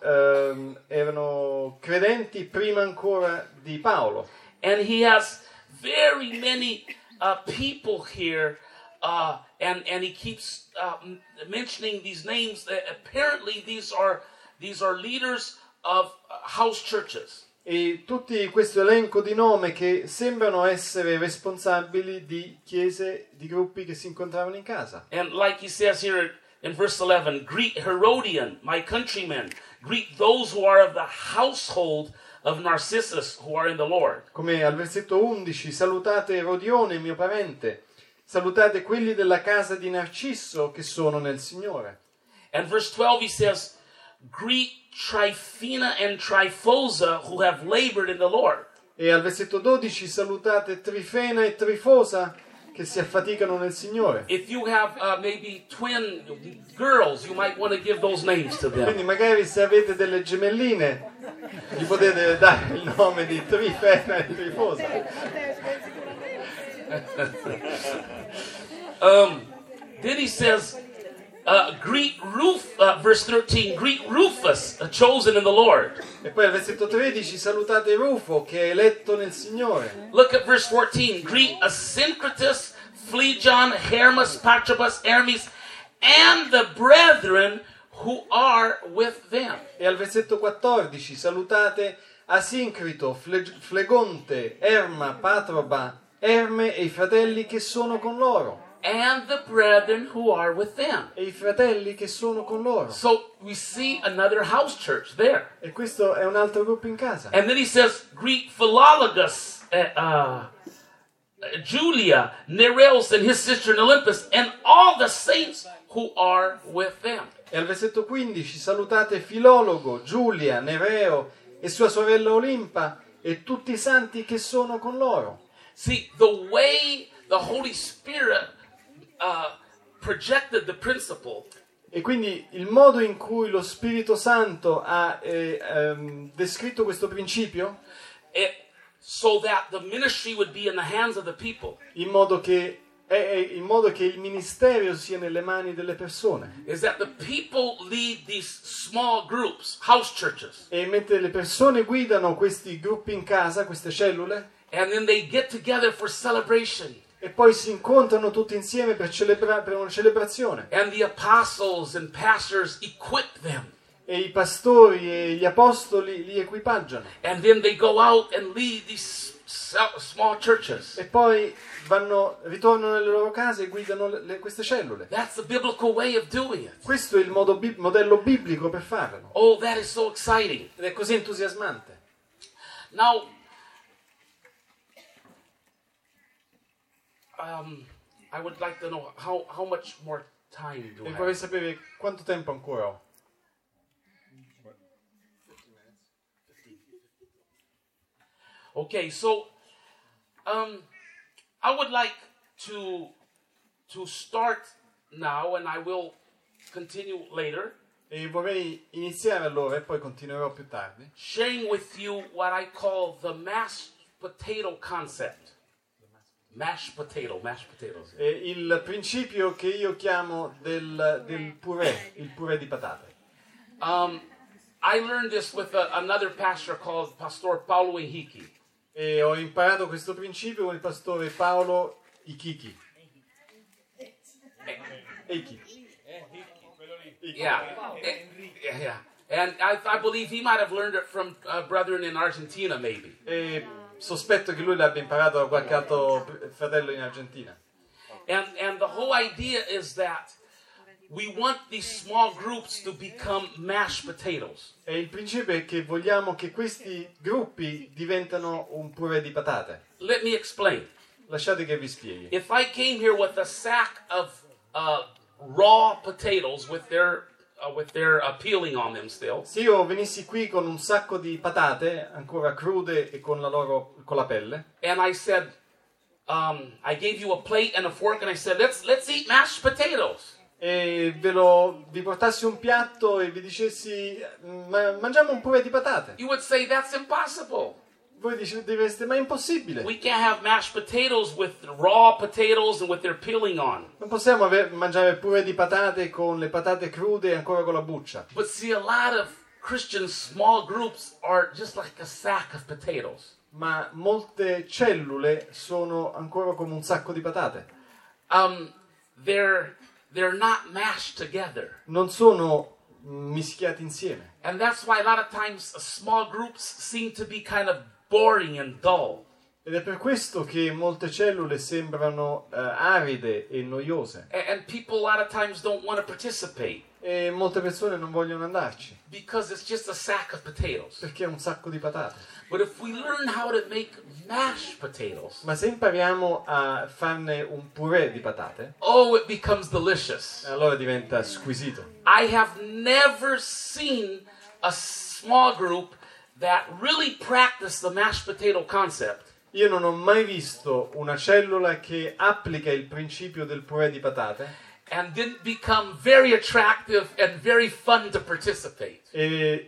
credenti prima ancora di Paolo. And he has very many people here, and he keeps mentioning these names. Apparently these are leaders of house churches. E tutti questo elenco di nome che sembrano essere responsabili di chiese, di gruppi che si incontravano in casa. And like he says here in verse 11, greet Herodian, my countrymen. Greet those who are of the household of Narcissus, who are in the Lord. Come al versetto 11, salutate Erodione, mio parente. Salutate quelli della casa di Narcisso che sono nel Signore. And verse 12 he says, greet Tryphena and Tryphosa who have labored in the Lord. E al versetto 12 salutate Trifena e Trifosa che si affaticano nel Signore. If you have maybe twin girls, you might want to give those names to them. Quindi magari se avete delle gemelline gli potete dare il nome di Trifena e Trifosa. Then he says, greet verse 13, greet Rufus, chosen in the Lord. E poi al versetto 13 salutate Rufo che è eletto nel Signore. Look at verse 14, greet Asyncritus, Phlegon, Hermas, Patrobas, Hermes, and the brethren who are with them. E al versetto 14 salutate Asincrito, Flegonte, Erma, Patroba, Erme e i fratelli che sono con loro. And the brethren who are with them. E i fratelli che sono con loro. So we see another house church there. E questo è un altro gruppo in casa. And then he says, greet Philologus, Julia, Nereus and his sister in Olympus, and all the saints who are with them. E al versetto 15 salutate Filologo, Giulia, Nereo e sua sorella Olimpa e tutti i santi che sono con loro. See, the way the Holy Spirit projected the principle. E quindi il modo in cui lo Spirito Santo ha descritto questo principio, so that the ministry would be in the hands of the people, in modo che il ministero sia nelle mani delle persone. is that the people lead these small groups, house churches, E mentre le persone guidano questi gruppi in casa, queste cellule, and then they get together for celebration. e poi si incontrano tutti insieme per una celebrazione. And the apostles and pastors equip them. E i pastori e gli apostoli li equipaggiano. And then they go out and lead these small churches. e poi ritornano nelle loro case e guidano queste cellule. That's the biblical way of doing it. Questo è il modello biblico per farlo. Oh, that is so exciting. Ed è così entusiasmante. Now, I would like to know how much more time do I E have? vorrei sapere quanto tempo ancora ho. Okay, so I would like to start now, and I will continue later, E vorrei iniziare allora e poi continuerò più tardi. sharing with you what I call the mashed potato concept. Mashed potatoes. E il principio che io chiamo del purè, il purè di patate. I learned this with another pastor called Pastor Paulo Henrique. E ho imparato questo principio con il pastore Paolo Ichiki. Yeah. And I believe he might have learned it from brethren in Argentina, maybe. E sospetto che lui l'abbia imparato da qualche altro fratello in Argentina. And the whole idea is that we want these small groups to become mashed potatoes. E il principio è che vogliamo che questi gruppi diventano un purè di patate. Let me explain. Lasciate che vi spieghi. If I came here with a sack of raw potatoes with their peeling on them still, Se io venissi qui con un sacco di patate ancora crude e con la pelle, and I said, I gave you a plate and a fork, and I said, let's eat mashed potatoes. e vi portassi un piatto e vi dicessi mangiamo un purè di patate, You would say that's impossible. voi direste ma è impossibile, We can't have mashed potatoes with raw potatoes and with their peeling on. non possiamo mangiare il purè di patate con le patate crude e ancora con la buccia. But see, a lot of Christian small groups are just like a sack of potatoes. Ma molte cellule sono ancora come un sacco di patate, They're not mashed together. non sono mischiati insieme. And that's why a lot of times small groups seem to be kind of boring and dull. Ed è per questo che molte cellule sembrano aride e noiose, And people a lot of times don't want to participate e molte persone non vogliono andarci because it's just a sack of potatoes. perché è un sacco di patate. But if we learn how to make mashed potatoes, Ma se impariamo a farne un purè di patate, oh, it becomes delicious. allora diventa squisito. I have never seen a small group that really practiced the mashed potato concept Io non ho mai visto una cellula che applica il principio del purè di patate and didn't become very attractive and very fun to participate. e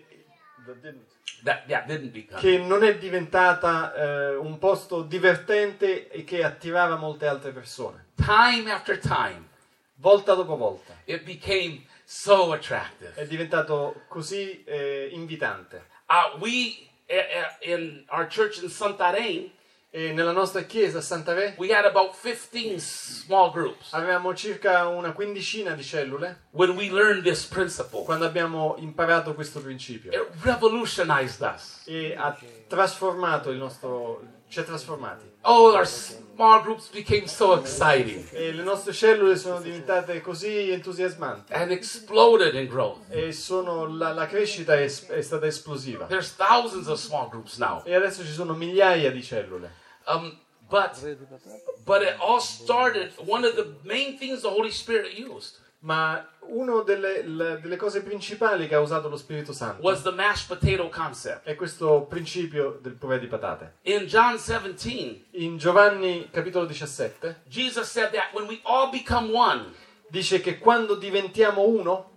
Didn't become. che non è diventata un posto divertente e che attirava molte altre persone. Time after time, Volta dopo volta it became so attractive. è diventato così invitante. We in our church in Santarém, E nella nostra chiesa a Sant'Arè we had about 15 small groups avevamo circa una quindicina di cellule when we learned this principle. quando abbiamo imparato questo principio. It revolutionized us. E ha trasformato ci ha trasformati. Oh, our small groups became so exciting E le nostre cellule sono diventate così entusiasmanti and exploded in growth. e la crescita è stata esplosiva. There's thousands of small groups now. E adesso ci sono migliaia di cellule. But it all started, one of the main things the Holy Spirit used Ma una delle cose principali che ha usato lo Spirito Santo was the mashed potato concept. è questo principio del purè di patate. In John 17, In Giovanni capitolo 17 Jesus said that when we all become one, dice che quando diventiamo uno,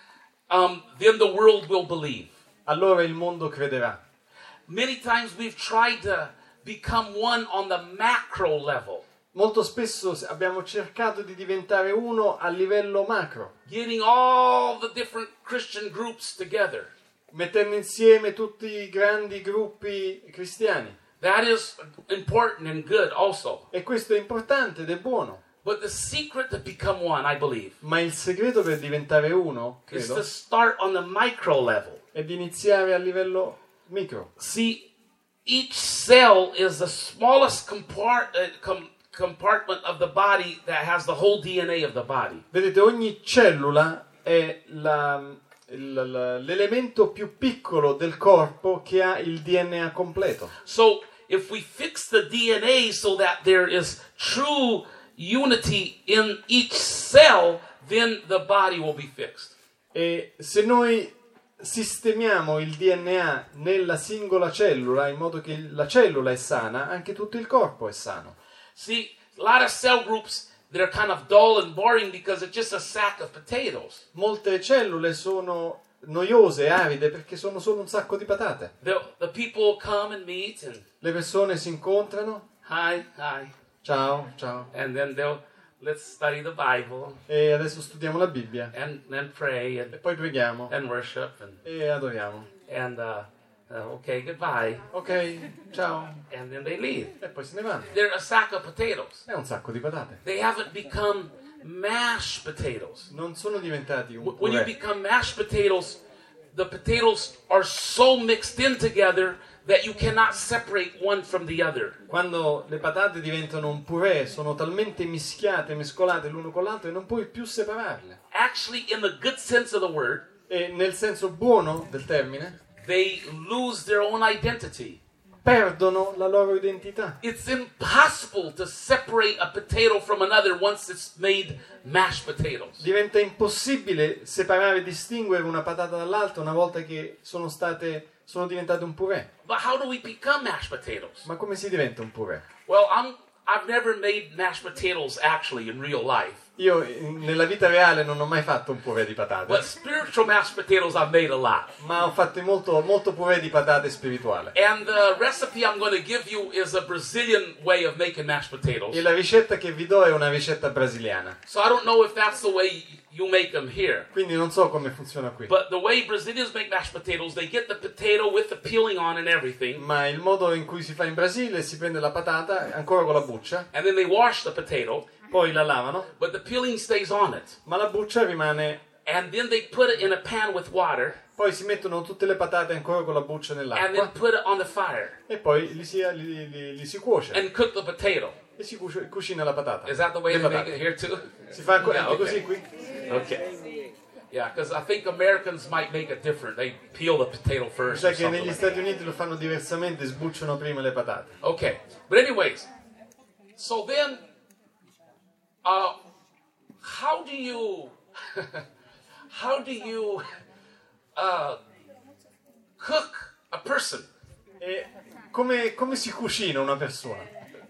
then the world will believe. allora il mondo crederà. Many times we've tried to become one on the macro level, Molto spesso abbiamo cercato di diventare uno a livello macro, getting all the different Christian groups together. mettendo insieme tutti i grandi gruppi cristiani. That is important and good also. E questo è importante ed è buono. But the secret to become one, I believe, Ma il segreto per diventare uno, is to credo, start on the micro level. è di iniziare a livello micro. See, each cell is the smallest compartment of the body that has the whole DNA of the body. Vedete, ogni cellula è l'elemento più piccolo del corpo che ha il DNA completo. So if we fix the DNA so that there is true unity in each cell, then the body will be fixed. E se noi sistemiamo il DNA nella singola cellula in modo che la cellula è sana, anche tutto il corpo è sano. See, a lot of cell groups, they're kind of dull and boring because it's just a sack of potatoes. Molte cellule sono noiose e aride perché sono solo un sacco di patate. The people come and meet and Le persone si incontrano, hi, ciao, ciao, and then let's study the Bible e adesso studiamo la Bibbia and pray e poi preghiamo and worship e adoriamo. and okay, goodbye, Ok, ciao, and then they leave. e poi se ne vanno. They're a sack of potatoes. È un sacco di patate. They haven't become mashed potatoes. Non sono diventati un When you purè. become mashed potatoes, the potatoes are so mixed in together that you cannot separate one from the other. Quando le patate diventano un purè, sono talmente mischiate, mescolate l'uno con l'altro e non puoi più separarle. Actually, in the good sense of the word, E nel senso buono del termine, they lose their own identity. perdono la loro identità. It's impossible to separate a potato from another once it's made mashed potatoes. Diventa impossibile separare e distinguere una patata dall'altra una volta che sono diventate un purè. But how do we become mashed potatoes? Ma come si diventa un purè? Well, I've never made mashed potatoes actually in real life. Io nella vita reale non ho mai fatto un purè di But patate, spiritual mashed potatoes I've made a lot. ma ho fatto molto purè di patate spirituale. And the recipe I'm going to give you is a Brazilian way of making mashed potatoes. E la ricetta che vi do è una ricetta brasiliana, So I don't know if that's the way you make them here. quindi non so come funziona qui. But the way Brazilians make mashed potatoes, they get the potato with the peeling on and everything, Ma il modo in cui si fa in Brasile, si prende la patata ancora con la buccia, and then they wash the potato, poi la lavano, but the peeling stays on it. ma la buccia rimane, And then they put it in a pan with water, poi si mettono tutte le patate ancora con la buccia and then nell'acqua put it on the fire e poi li si cuoce and cook the potato. e si cucina la patata. Is that the way Le they make patate. it here too? Si fa anche Yeah, okay. così qui? Okay. Yeah, because I think Americans might make it different. They peel the potato first. Sai Or che something negli like Stati Uniti lo fanno diversamente, sbucciano prima le patate. that. Okay, but anyways, so then, how do you cook a person? E come si cucina una persona?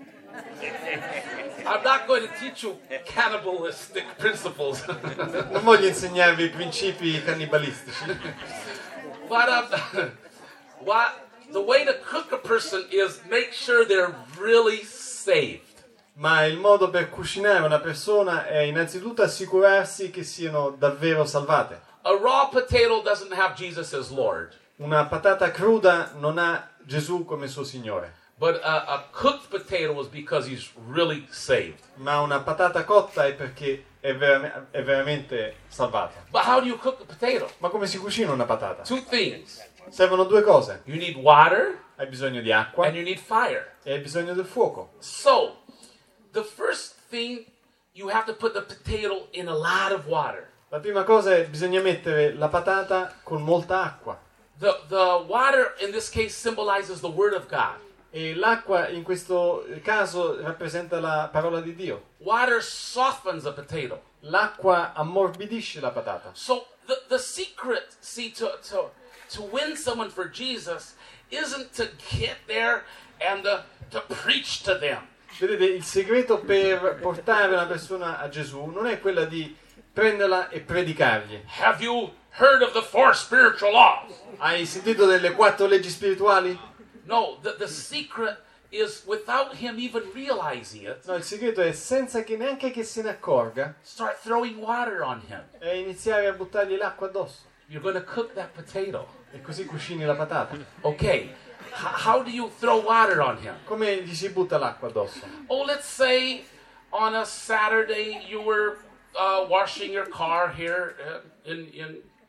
I'm not going to teach you cannibalistic principles, Non voglio insegnarvi i principi cannibalistici, but the way to cook a person is make sure they're really saved. ma il modo per cucinare una persona è innanzitutto assicurarsi che siano davvero salvate. A raw potato doesn't have Jesus as Lord, Una patata cruda non ha Gesù come suo Signore, but a cooked potato is because he's really saved. ma una patata cotta è perché è veramente salvata. But how do you cook a potato? Ma come si cucina una patata? Two things. Servono due cose. You need water Hai bisogno di acqua and you need fire. e hai bisogno del fuoco. So, the first thing, you have to put the potato in a lot of water. La prima cosa è bisogna mettere la patata con molta acqua. The water in this case symbolizes the Word of God. E l'acqua in questo caso rappresenta la parola di Dio. Water softens a potato. L'acqua ammorbidisce la patata. So the secret, see, to win someone for Jesus isn't to get there and to preach to them. Vedete, il segreto per portare una persona a Gesù non è quella di prenderla e predicargli. Have you heard of the 4 spiritual laws? Hai sentito delle 4 leggi spirituali? No, the secret is without him even realizing it, No, il segreto è senza che neanche che se ne accorga start throwing water on him. è iniziare a buttargli l'acqua addosso. You're going to cook that potato. E così cucini la patata. Okay, how do you throw water on him? Come gli si butta l'acqua addosso? Oh, let's say on a Saturday you were washing your car here in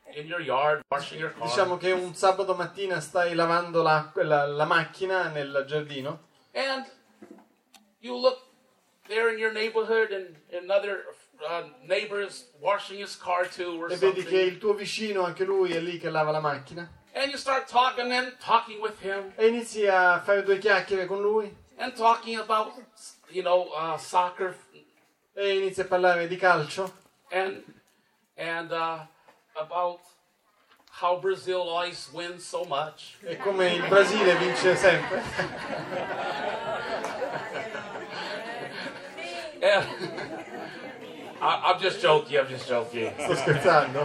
in your yard washing your car. Diciamo che un sabato mattina stai lavando la macchina nel giardino And you look there in your neighborhood and another neighbor is washing his car too or e vedi che something. il tuo vicino, anche lui, è lì che lava la macchina And you start talking with him e inizi a fare due chiacchiere con lui and talking about, soccer e inizi a parlare di calcio and about how Brazil always wins so much. e come il Brasile vince sempre. And I'm just joking. Sto scherzando.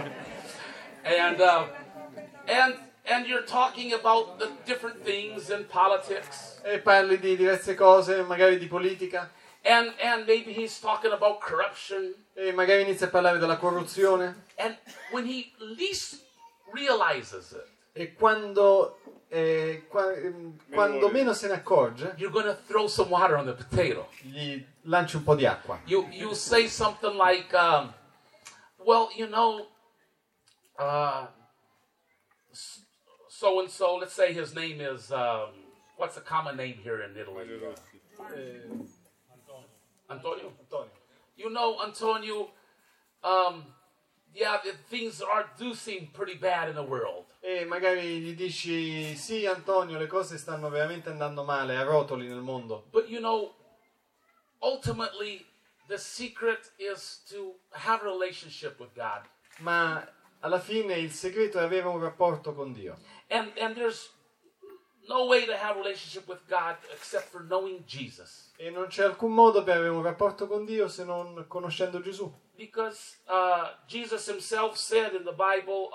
And you're talking about the different things in politics. E parli di diverse cose, magari di politica, And maybe he's talking about corruption. e magari inizi a parlare della corruzione. And when he least realizes it, E quando meno se ne accorge, you're going to throw some water on the potato. gli lanci un po' di acqua. You say something like, so and so. Let's say his name is what's a common name here in Italy? Antonio. You know, Antonio. Things do seem pretty bad in the world. E magari gli dici, sì Antonio, le cose stanno veramente andando male, a rotoli nel mondo. But ultimately, the secret is to have a relationship with God. Ma alla fine il segreto è avere un rapporto con Dio. And there's no way to have a relationship with God except for knowing Jesus. E non c'è alcun modo per avere un rapporto con Dio se non conoscendo Gesù. Because Jesus himself said in the Bible,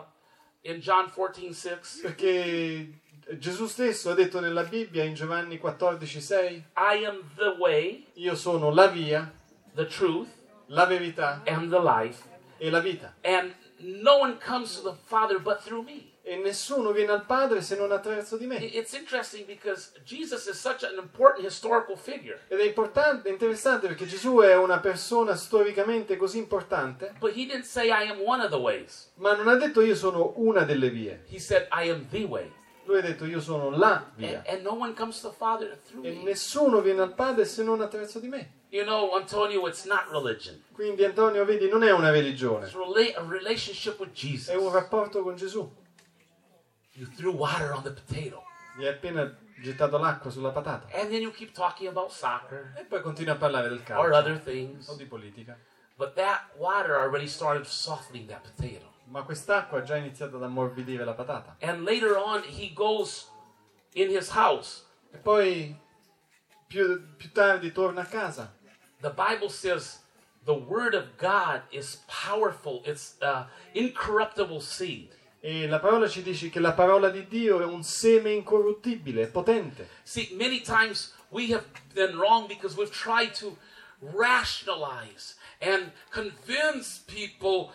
in John 14:6, Perché Gesù stesso ha detto nella Bibbia, in Giovanni 14,6, I am the way, io sono la via, the truth, la verità and the life, e la vita. and no one comes to the Father but through me. E nessuno viene al Padre se non attraverso di me. It's interesting because Jesus is such an important historical figure. Ed è interessante perché Gesù è una persona storicamente così importante, But he didn't say I am one of the ways. ma non ha detto io sono una delle vie. He said I am the way. Lui ha detto io sono la via. And no one comes to the Father through E me. nessuno viene al Padre se non attraverso di me. You know, Antonio, it's not religion. Quindi Antonio, vedi, non è una religione, It's a relationship with Jesus. è un rapporto con Gesù. You threw water on the potato. Gli hai appena gettato l'acqua sulla patata. And then you keep talking about soccer E poi continua a parlare del or calcio other things. o di politica. But that water already started softening that potato. Ma quest'acqua ha già iniziato ad ammorbidire la patata. And later on, he goes in his house. E poi più tardi torna a casa. The Bible says the word of God is powerful. It's incorruptible seed. E la parola ci dice che la parola di Dio è un seme incorruttibile, è potente. See, many times we have been wrong because we've tried to rationalize and convince people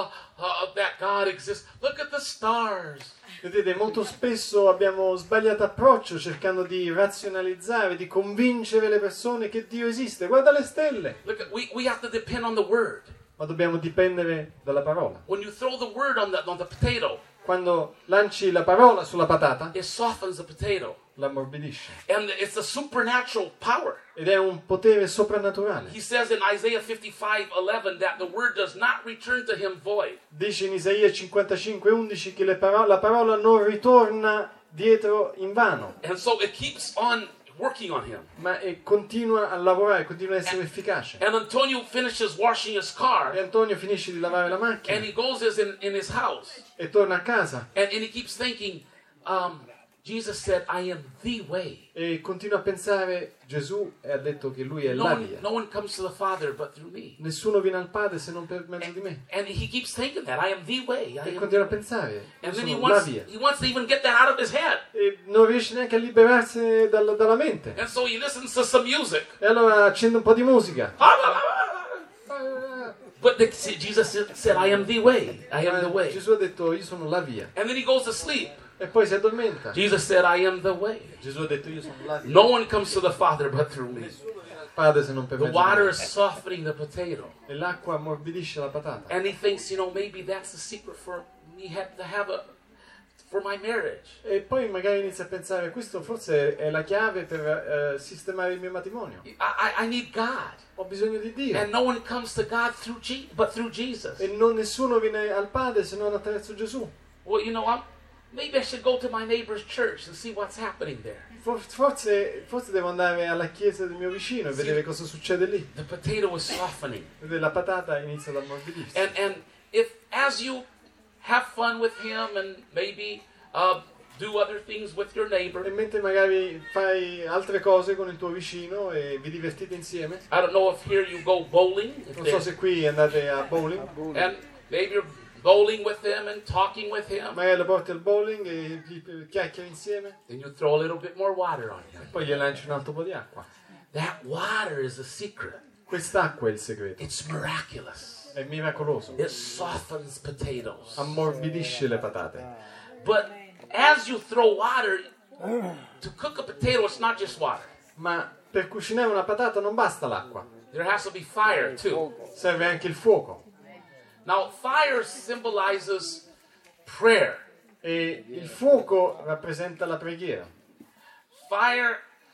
that God exists. Look at the stars. Vedete, molto spesso abbiamo sbagliato approccio cercando di razionalizzare, di convincere le persone che Dio esiste. Guarda le stelle! Look at, we have to depend on the word. Ma dobbiamo dipendere dalla parola. When you throw the word on the potato, Quando lanci la parola sulla patata, it softens the potato. l'ammorbidisce. And it's a supernatural power. Ed è un potere soprannaturale. He says in Isaiah 55:11 that the word does not return to him void. Dice in Isaia 55:11 che la parola non ritorna dietro in vano, And so it keeps on working on him. ma continua a lavorare, continua ad essere efficace. And Antonio finishes washing his E car, Antonio finisce di lavare la and macchina he goes in his house, e torna a casa and he keeps thinking, Jesus said, I am the way. e continua a pensare, Gesù ha detto che lui è No la one, via. no one comes to the Father but through me. Nessuno viene al Padre se non per mezzo di me. And he keeps thinking that, I am the way. I E am continua a pensare, io And then he sono la wants, via. he wants to even get that out of his head. E non riesce neanche a liberarsene dalla mente. And so he listens to some music. E allora accende un po' di musica. But Jesus said, I am the way. I am the way. Gesù ha detto, io sono la via. And then he goes to sleep. E poi si addormenta. Jesus said, I am the way. Gesù ha detto, io sono la via. No one comes to the Father but through me. Padre se non per The mezzo water di is me. softening the potato. E l'acqua ammorbidisce la patata. And he thinks, maybe that's the secret for to have for my marriage. E poi magari inizia a pensare, questo forse è la chiave per sistemare il mio matrimonio. I need God. Ho bisogno di Dio. And no one comes to God but through Jesus. E non nessuno viene al Padre se non attraverso Gesù. Well, you know, maybe I should go to my neighbor's church and see what's happening there. Forse devo andare alla chiesa del mio vicino e vedere cosa succede lì. The potato was softening. La patata inizia ad ammorbidirsi. And if as you have fun with him and maybe do other things with your neighbor. E mentre magari fai altre cose con il tuo vicino e vi divertite insieme. I don't know if here you go bowling. Non so se qui andate a bowling. And maybe you're bowling with him and talking with him. Magari lo porti al bowling e chiacchieri insieme. Then you throw a little bit more water on him. Poi gli lanci un altro po' di acqua. That water is a secret. Quest'acqua è il segreto. It's miraculous. È miracoloso. It softens potatoes. Ammorbidisce le patate. But as you throw water to cook a potato, it's not just water. Ma per cucinare una patata non basta l'acqua. There has to be fire too. Serve anche il fuoco. Now, fire symbolizes prayer. E il fuoco rappresenta la preghiera. Fire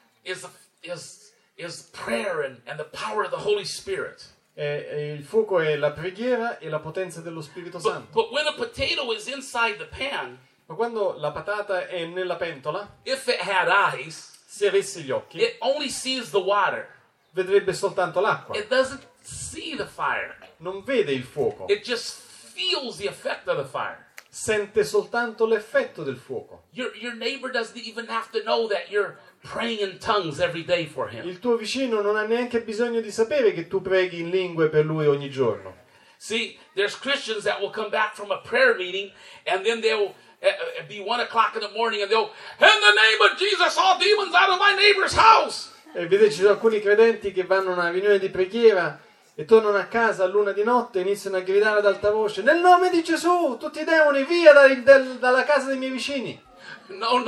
is prayer and the power of the Holy Spirit. E il fuoco è la preghiera e la potenza dello Spirito Santo. But when a potato is inside the pan, Ma quando la patata è nella pentola, if it had eyes, se avesse gli occhi, it only sees the water. vedrebbe soltanto l'acqua. It doesn't see the fire. Non vede il fuoco, It just feels the effect of the fire. sente soltanto l'effetto del fuoco. Your neighbor doesn't even have to know that you're praying in tongues every day for him. Il tuo vicino non ha neanche bisogno di sapere che tu preghi in lingue per lui ogni giorno. See, there's Christians that will come back from a prayer meeting and then they'll be 1 o'clock in the morning and they'll, in the name of Jesus, all demons out of my neighbor's house. E vedete, ci sono alcuni credenti che vanno a una riunione di preghiera e tornano a casa a 1 di notte e iniziano a gridare ad alta voce: nel nome di Gesù, tutti i demoni via dalla casa dei miei vicini. No.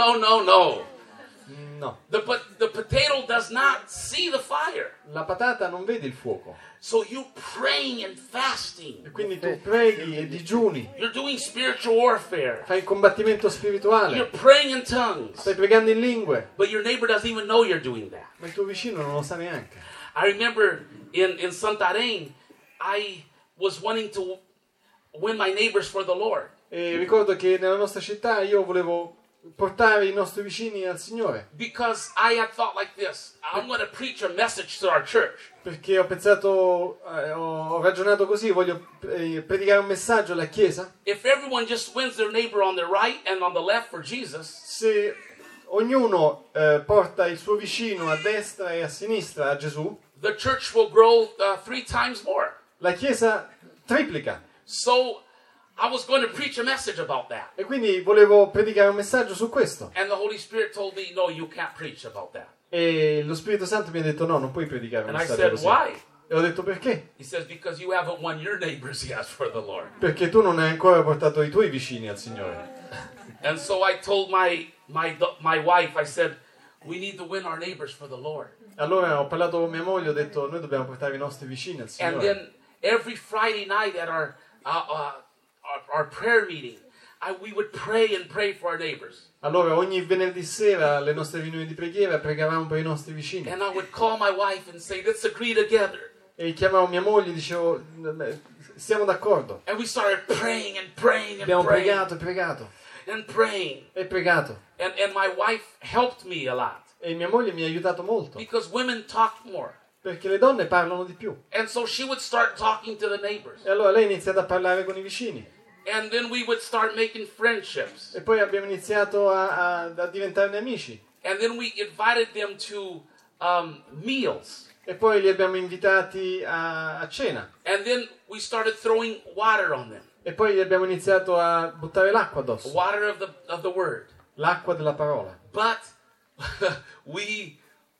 No, The potato does not see the fire. la patata non vede il fuoco. So you praying and fasting. E quindi tu preghi e digiuni, You're doing spiritual warfare. fai combattimento spirituale, You're praying in tongues. stai pregando in lingue, But your neighbor doesn't even know you're doing that. ma il tuo vicino non lo sa neanche. I remember in Santarém, I was wanting to win my neighbors for the Lord. E ricordo che nella nostra città io volevo portare i nostri vicini al Signore, Because I had thought like this, I'm going to preach a message to our church. perché ho pensato, ho ragionato così, voglio predicare un messaggio alla Chiesa. If everyone just wins their neighbor on the right and on the left for Jesus, Se ognuno porta il suo vicino a destra e a sinistra a Gesù, the church will grow 3 times more. la Chiesa triplica. So I was going to preach a message about that. E quindi volevo predicare un messaggio su questo. And the Holy Spirit told me, no, you can't preach about that. E lo Spirito Santo mi ha detto: no, non puoi predicare un And I messaggio said, così. why? E ho detto: perché? He says, because you haven't won your neighbors yet for the Lord. Perché tu non hai ancora portato i tuoi vicini al Signore. And so I told my wife, I said, we need to win our neighbors for the Lord. Allora ho parlato con mia moglie, ho detto: noi dobbiamo portare i nostri vicini al And Signore. then every Friday night at our prayer meeting, we would pray and pray for our neighbors. Allora ogni venerdì sera alle nostre riunioni di preghiera pregavamo per i nostri vicini. And I would call my wife and say, let's agree together. E chiamavo mia moglie e dicevo: siamo d'accordo. And we started praying and praying and Abbiamo praying pregato e pregato and praying. e pregato. And my wife helped me a lot E mia moglie mi ha aiutato molto, because women talk more. perché le donne parlano di più. And so she would start talking to the neighbors. E allora lei ha iniziato a parlare con i vicini. And then we would start making friendships. E poi abbiamo iniziato a diventarne amici. And then we invited them to meals. E poi li abbiamo invitati a cena. And then we started throwing water on them. E poi gli abbiamo iniziato a buttare l'acqua addosso. Water of the word. L'acqua della parola. But we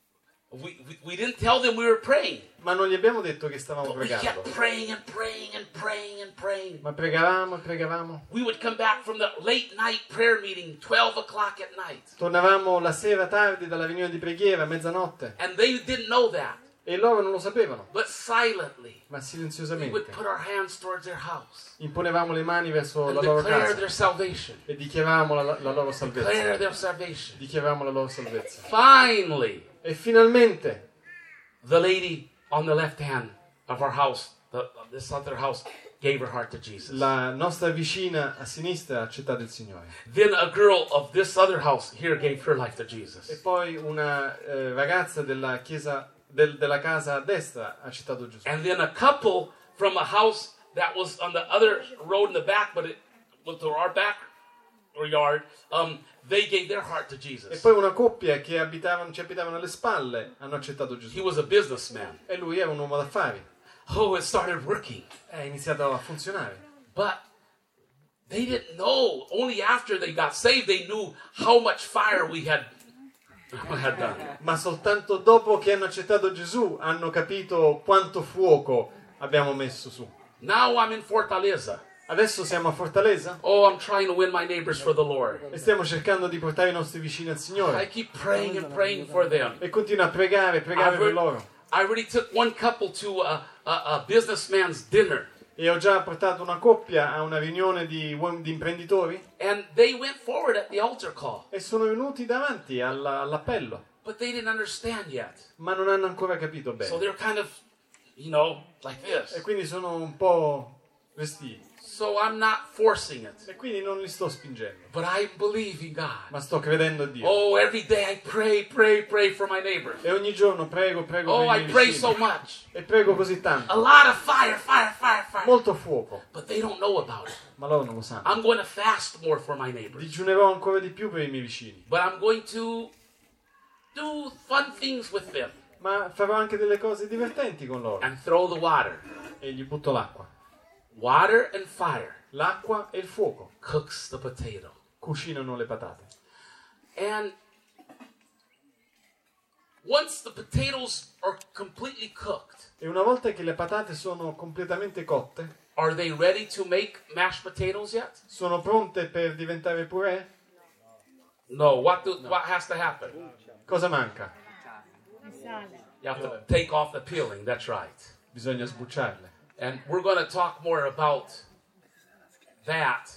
didn't tell them we were praying. Ma non gli abbiamo detto che stavamo But we pregando. kept praying and praying and praying and praying. Ma pregavamo e pregavamo. We would come back from the late night prayer meeting, 12 o'clock at night. Tornavamo la sera tardi dalla riunione di preghiera, a mezzanotte. And they didn't know that. E loro non lo sapevano, but silently, ma we would silenziosamente put our hands towards their house imponevamo le mani verso and la loro declare casa their salvation. e dichiaravamo la loro salvezza. Declare their salvation. Dichiaravamo la loro salvezza. Finally, E finalmente the lady on the left hand of our house, this other house, gave her heart to Jesus. la nostra vicina a sinistra ha accettato il Signore. Then a girl of this other house here gave her life to E Jesus. poi una ragazza della chiesa della casa a destra ha accettato Gesù. And then a couple from a house that was on the other road in the back, but it was to our back or yard, they gave their heart to E Jesus. poi una coppia che ci abitavano alle spalle hanno accettato He Gesù. was a businessman. E lui era un uomo d'affari. Oh, it started working. È iniziato a funzionare. But they didn't know. Only after they got saved, they knew how much fire we had done. Ma soltanto dopo che hanno accettato Gesù hanno capito quanto fuoco abbiamo messo su. Now I'm in Fortaleza. Adesso siamo a Fortaleza Oh, I'm trying to win my neighbors for the Lord. e stiamo cercando di portare i nostri vicini al I Signore. keep praying and praying for them. E continua a pregare per loro. I already took one couple to a businessman's dinner. E ho già portato una coppia a una riunione di imprenditori And they went forward at the altar call. e sono venuti davanti all'appello, But they didn't understand yet. ma non hanno ancora capito So bene. they're kind of, like E this. quindi sono un po' restii. So I'm not forcing it. E quindi non li sto spingendo, But I believe in God. ma sto credendo a Dio. Oh, every day I pray for my neighbor. E ogni giorno prego per Oh, i I miei pray vicini. so much. E prego così tanto. A lot of fire. Molto fuoco, But they don't know about it. ma loro non lo sanno. I'm going to fast more for my neighbors. Digiunerò ancora di più per i miei vicini, But I'm going to do fun things with them ma farò anche delle cose divertenti con loro. and throw the water. E gli butto l'acqua. Water and fire L'acqua e il fuoco cooks the potato. cucinano le patate. And once the potatoes are completely cooked, E una volta che le patate sono completamente cotte, are they ready to make mashed potatoes yet? sono pronte per diventare purè? No. What has to happen? Cosa manca? You have to take off the peeling. That's right. Bisogna sbucciarle. And we're going to talk more about that.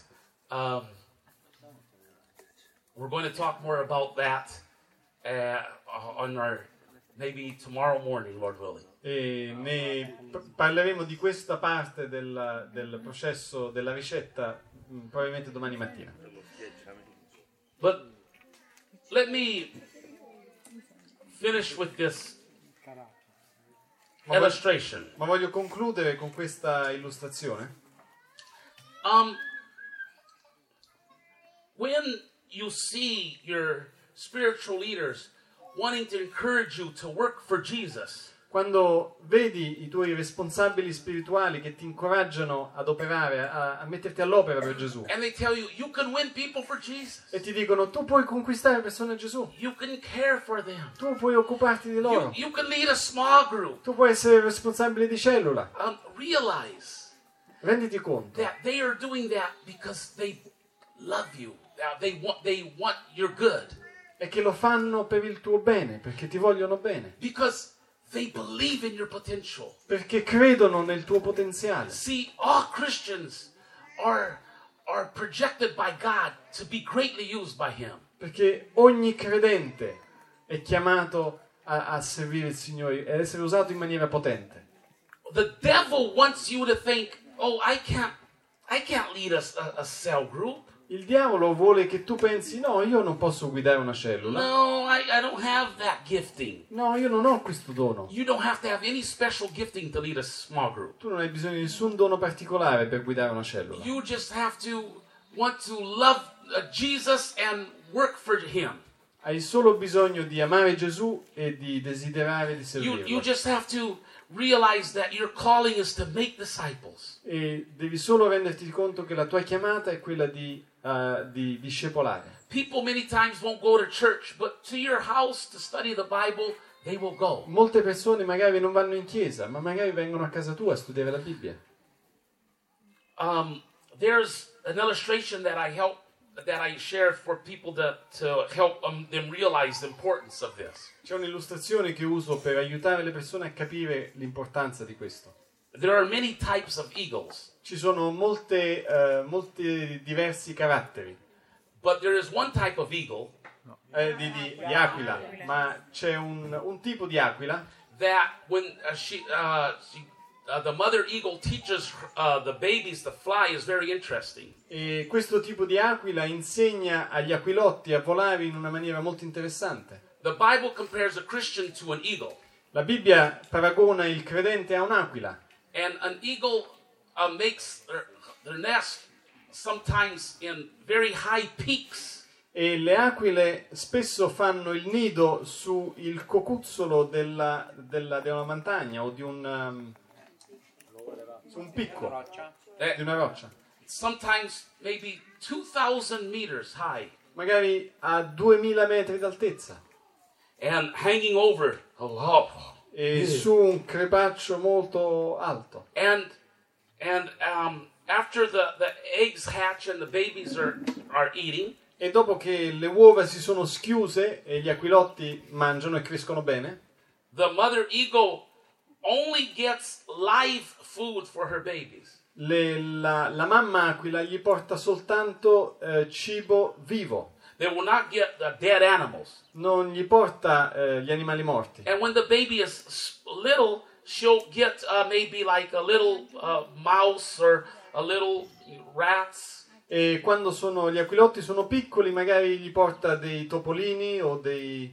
We're going to talk more about that on our maybe tomorrow morning, Lord willing. E parleremo di questa parte del processo della ricetta probabilmente domani mattina. But let me finish with this illustration. Ma voglio concludere con questa illustrazione. When you see your spiritual leaders wanting to encourage you to work for Jesus, Quando vedi i tuoi responsabili spirituali che ti incoraggiano ad operare, a metterti all'opera per Gesù, and they tell you, you can win people for Jesus. e ti dicono tu puoi conquistare persone a Gesù, You can care for them. tu puoi occuparti di loro, You can lead a small group. tu puoi essere responsabile di cellula. Realize Renditi conto that they are doing that because they love you. They want your good. e che lo fanno per il tuo bene, perché ti vogliono bene, Because they believe in your potential. perché credono nel tuo potenziale. See, all Christians are projected by God to be greatly used by Him. Perché ogni credente è chiamato a servire il Signore e ad essere usato in maniera potente. The devil wants you to think, oh, I can't lead a cell group. Il diavolo vuole che tu pensi, no, io non posso guidare una cellula. No, I don't have that gifting. No, io non ho questo dono. You don't have to have any special gifting to lead a small group. Tu non hai bisogno di nessun dono particolare per guidare una cellula. You just have to want to love Jesus and work for Him. Hai solo bisogno di amare Gesù e di desiderare di You servirlo. just have to realize that your calling is to make disciples. E devi solo renderti conto che la tua chiamata è quella di discepolare. People many times won't go to church, but to your house to study the Bible, they will go. Molte persone magari non vanno in chiesa, ma magari vengono a casa tua a studiare la Bibbia. There's an illustration that I helped that I share for people to help them realize the importance of this. C'è un'illustrazione che uso per aiutare le persone a capire l'importanza di questo. There are many types of eagles, Ci sono molti diversi caratteri but there is one type of eagle di aquila, ma c'è un tipo di aquila that when the mother eagle teaches the babies to fly is very interesting. e questo tipo di aquila insegna agli aquilotti a volare in una maniera molto interessante. The Bible compares a Christian to an eagle, La Bibbia paragona il credente a un'aquila and an eagle makes their nest sometimes in very high peaks. e le aquile spesso fanno il nido su il cocuzzolo di una montagna o di su un picco di una roccia, Sometimes maybe 2,000 meters high, magari a 2000 metri d'altezza and hanging over. e su un crepaccio molto alto. And after the eggs hatch and the babies are eating, E dopo che le uova si sono schiuse e gli aquilotti mangiano e crescono bene, the mother eagle only gets live food for her babies. la mamma aquila gli porta soltanto cibo vivo, They will not get the dead animals. non gli porta gli animali morti. And when the baby is little, she'll get maybe like a little mouse or a little rats. E quando gli aquilotti sono piccoli, magari gli porta dei topolini o dei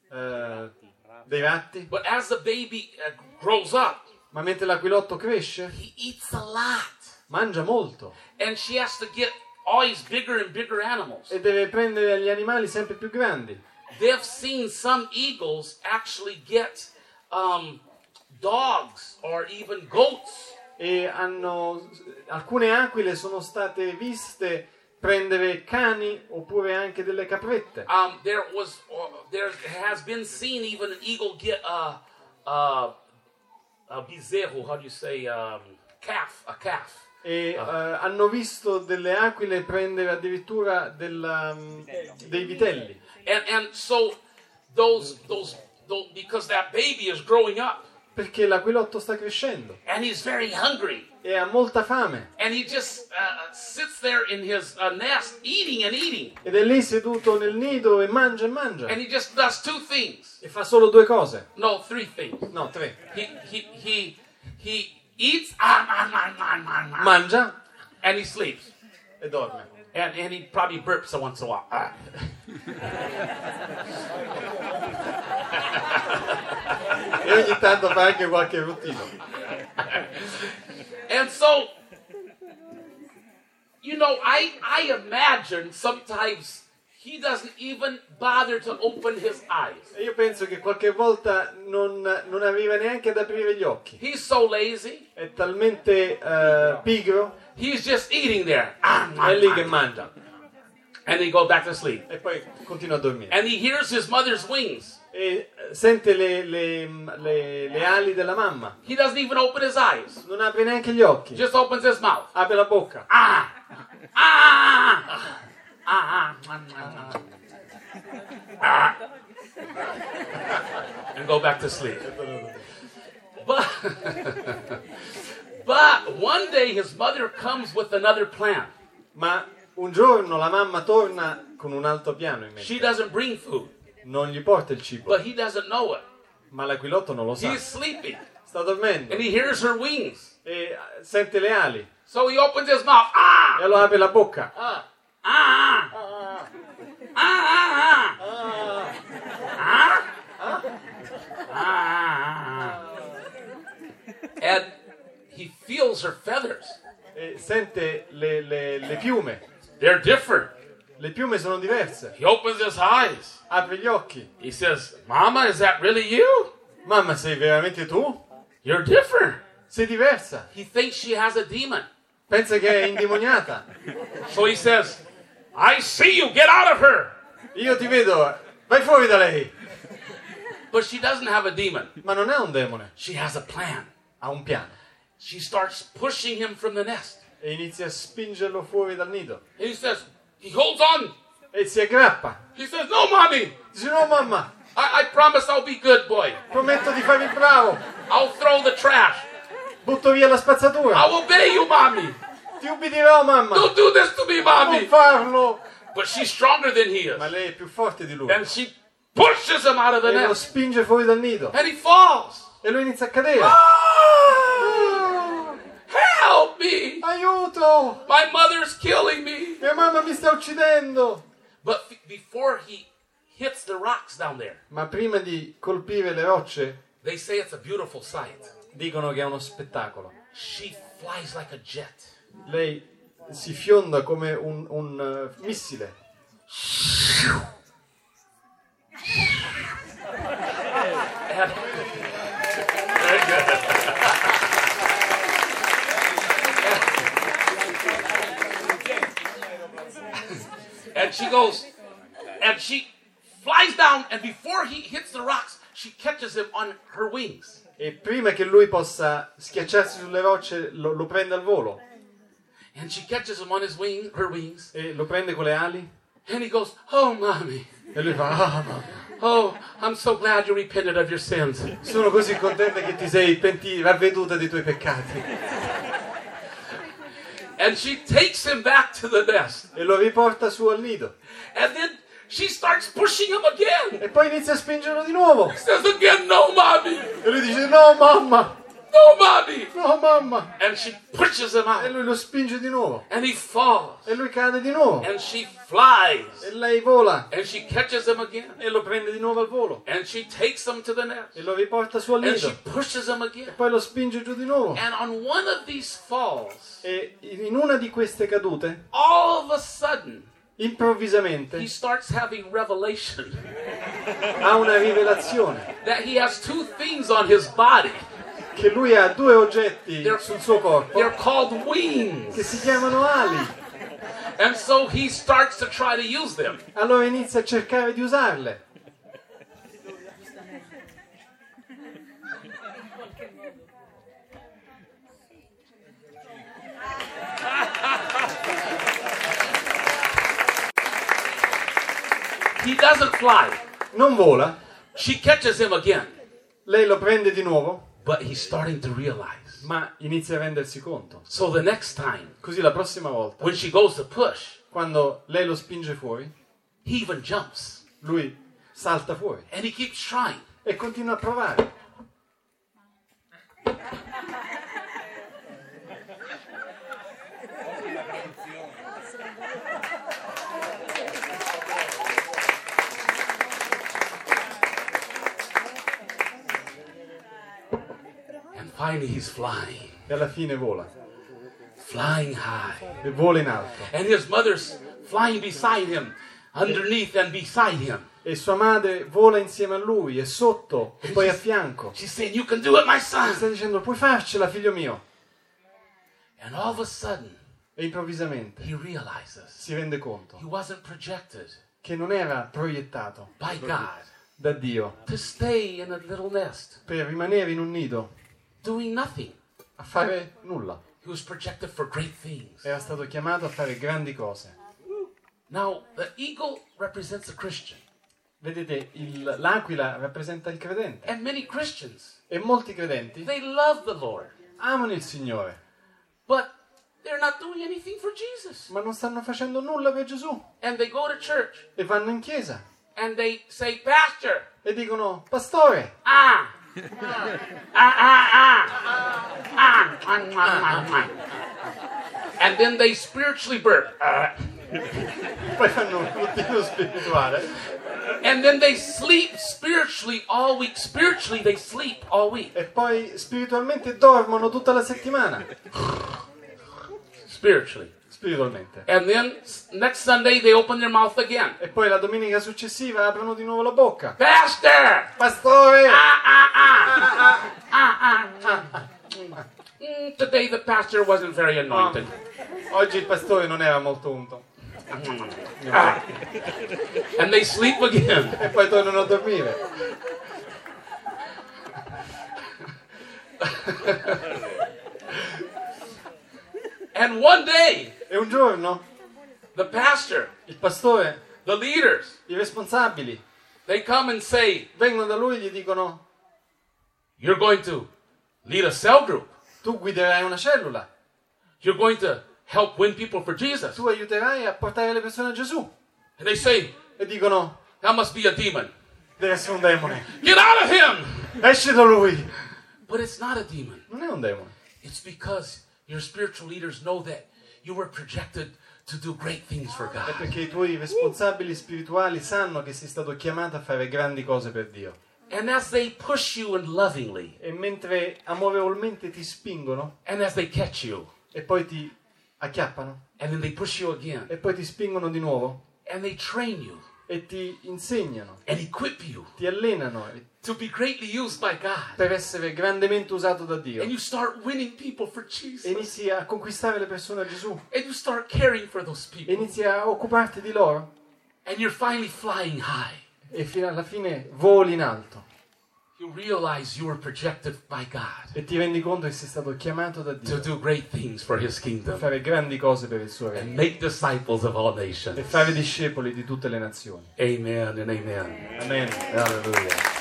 ratti. But as the baby grows up, Ma mentre l'aquilotto cresce, he eats a lot. mangia molto And she has to get always bigger and bigger animals. e deve prendere gli animali sempre più grandi. They've seen some eagles actually get dogs or even goats. E alcune aquile sono state viste prendere cani oppure anche delle caprette. There has been seen even an eagle get a bezerro, how do you say, calf, a calf. E hanno visto delle aquile prendere addirittura dei vitelli. And so those because that baby is growing up Perché l'aquilotto sta crescendo and he's very hungry e ha molta fame. and he just sits there in his nest eating and eating, Ed è lì seduto nel nido e mangia e mangia. and he just does two things. E fa solo due cose. No, three things. No, tre. He eats Mangia and he sleeps. e dorme. And he probably burps once in a while. E ogni tanto fa anche qualche ruttino. And so, I imagine sometimes he doesn't even bother to open his eyes. E io penso che qualche volta non arriva neanche ad aprire gli occhi. He's so lazy. È talmente pigro, He's just eating there. è lì che mangia. And he goes back to sleep. E poi continua a dormire. And he hears his mother's wings. E sente le ali della mamma. He doesn't even open his eyes. Non apre neanche gli occhi. Just opens his mouth. Apre la bocca. And go back to sleep. But one day his mother comes with another plan. Ma un giorno la mamma torna con un altro piano in She mente. doesn't bring food, Non gli porta il cibo. but he doesn't know it. Ma l'aquilotto non lo sa. He's sleeping, Sta dormendo. and he hears her wings. E sente le ali. So he opens his mouth. E allora apre la bocca. And he feels her feathers. E sente le piume. They're different. Le piume sono diverse. He opens his eyes. Apre gli occhi. He says, Mama, is that really you? Mamma, sei veramente tu? You're different. Sei diversa. He thinks she has a demon. Pensa che è indemoniata. So he says, I see you, get out of her. Io ti vedo, vai fuori da lei. But she doesn't have a demon. Ma non è un demone, She has a plan. ha un piano. She starts pushing him from the nest. E inizia a spingerlo fuori dal nido. And he says, He holds on. e si aggrappa. He says, no, mommy. Dice no mamma, I promise I'll be good boy. prometto di farmi bravo, I'll throw the trash. butto via la spazzatura, I'll obey you, mommy. ti ubbidirò mamma, Don't do this to me, non mommy. farlo. But she's stronger than he is. Ma lei è più forte di lui And she pushes him out of the e lo nest. spinge fuori dal nido And he falls. e lui inizia a cadere. Ah! Help me. Aiuto, My mother's killing me. mia mamma mi sta uccidendo. But before he hits the rocks down there, Ma prima di colpire le rocce they say it's a beautiful sight. dicono che è uno spettacolo. She flies like a jet. Lei si fionda come un missile. And, very good. And she goes, and she flies down, and before he hits the rocks, she catches him on her wings. E prima che lui possa schiacciarsi sulle rocce lo prende al volo And she catches him on her wings, e lo prende con le ali and he goes, oh, mommy, e lui fa "Ah, mamma, oh, I'm so glad you repented of your sins. sono così contenta che ti sei ravveduta dei tuoi peccati. And she takes him back to the nest. E lo riporta su al nido And then she starts pushing him again. e poi inizia a spingerlo di nuovo He says again, no, mommy, e lui dice no mamma, no, mommy. no mamma, And she pushes him e out. lui lo spinge di nuovo And he falls. e lui cade di nuovo And she flies. e lei vola And she catches him again. e lo prende di nuovo al volo And she takes him to the nest. e lo riporta su al And she nido pushes him again. e poi lo spinge giù di nuovo. And on one of these falls, E in una di queste cadute, all of a sudden, improvvisamente, he starts having revelation ha una rivelazione that he has two things on his body. che lui ha due oggetti sul suo corpo They're called che wings. si chiamano ali. And so he starts to try to use them. Allora inizia a cercare di usarle. He doesn't fly. Non vola, She catches him again. lei lo prende di nuovo, But he's starting to realize. ma inizia a rendersi conto. So the next time, Così la prossima volta, when she goes to push, quando lei lo spinge fuori, he even jumps. lui salta fuori And he keeps trying. e continua a provare. And finally he's flying. E alla fine vola. Flying high. E vola in alto. And his mother's flying beside him, underneath and beside him. E sua madre vola insieme a lui, e sotto, e poi a fianco. She's saying, you can do it, my son. Sta dicendo, puoi farcela, figlio mio. And all of a sudden, E improvvisamente he realizes si rende conto he wasn't projected che non era proiettato by God da Dio to stay in a little nest, per rimanere in un nido doing nothing. a fare nulla. He was projected for great things. Era stato chiamato a fare grandi cose. Now, the eagle represents a Christian. Vedete, l'aquila rappresenta il credente. And many Christians, E molti credenti they love the Lord. amano il Signore, But they're not doing anything for Jesus. ma non stanno facendo nulla per Gesù. And they go to church E vanno in chiesa and they say, Pastor, e dicono, pastore, and then they spiritually burp. poi fanno un ruttino spirituale. And then they sleep spiritually all week. Spiritually, they sleep all week. E poi spiritualmente dormono tutta la settimana. Spiritually. Spiritualmente. And then next Sunday, they open their mouth again. E poi la domenica successiva aprono di nuovo la bocca. Pastor! Pastore! Today the pastor wasn't very anointed. Oggi il pastore non era molto unto. And they sleep again. E poi tornano a dormire. And one day, E un giorno The pastor, Il pastore, the leaders, i responsabili, they come and say, vengono da lui e gli dicono: you're going to lead a cell group. tu guiderai una cellula, You're going to help win people for Jesus. tu aiuterai a portare le persone a Gesù. And they say, E dicono: that must be a demon. deve essere un demone, Get out of him! esci da lui. But it's not a demon. Non è un demone, It's because your spiritual leaders know that you were projected to do great things for è God. perché i tuoi responsabili spirituali sanno che sei stato chiamato a fare grandi cose per Dio. And as they push you in lovingly, E mentre amorevolmente ti spingono and as they catch you, e poi ti acchiappano and then they push you again, e poi ti spingono di nuovo and they train you e ti insegnano, and equip you ti allenano to be greatly used by God, per essere grandemente usato da Dio, and you start winning people for e Jesus, inizi a conquistare le persone a Gesù, and you start caring for those e people, inizi a occuparti di loro, and you're finally flying high. e fino alla fine voli in alto You realize you were projected by God e ti rendi conto che sei stato chiamato da to Dio do great things for His per kingdom fare grandi cose per il suo and regno make disciples of all e nations. fare discepoli di tutte le nazioni. Amen and amen. Amen. Alleluia.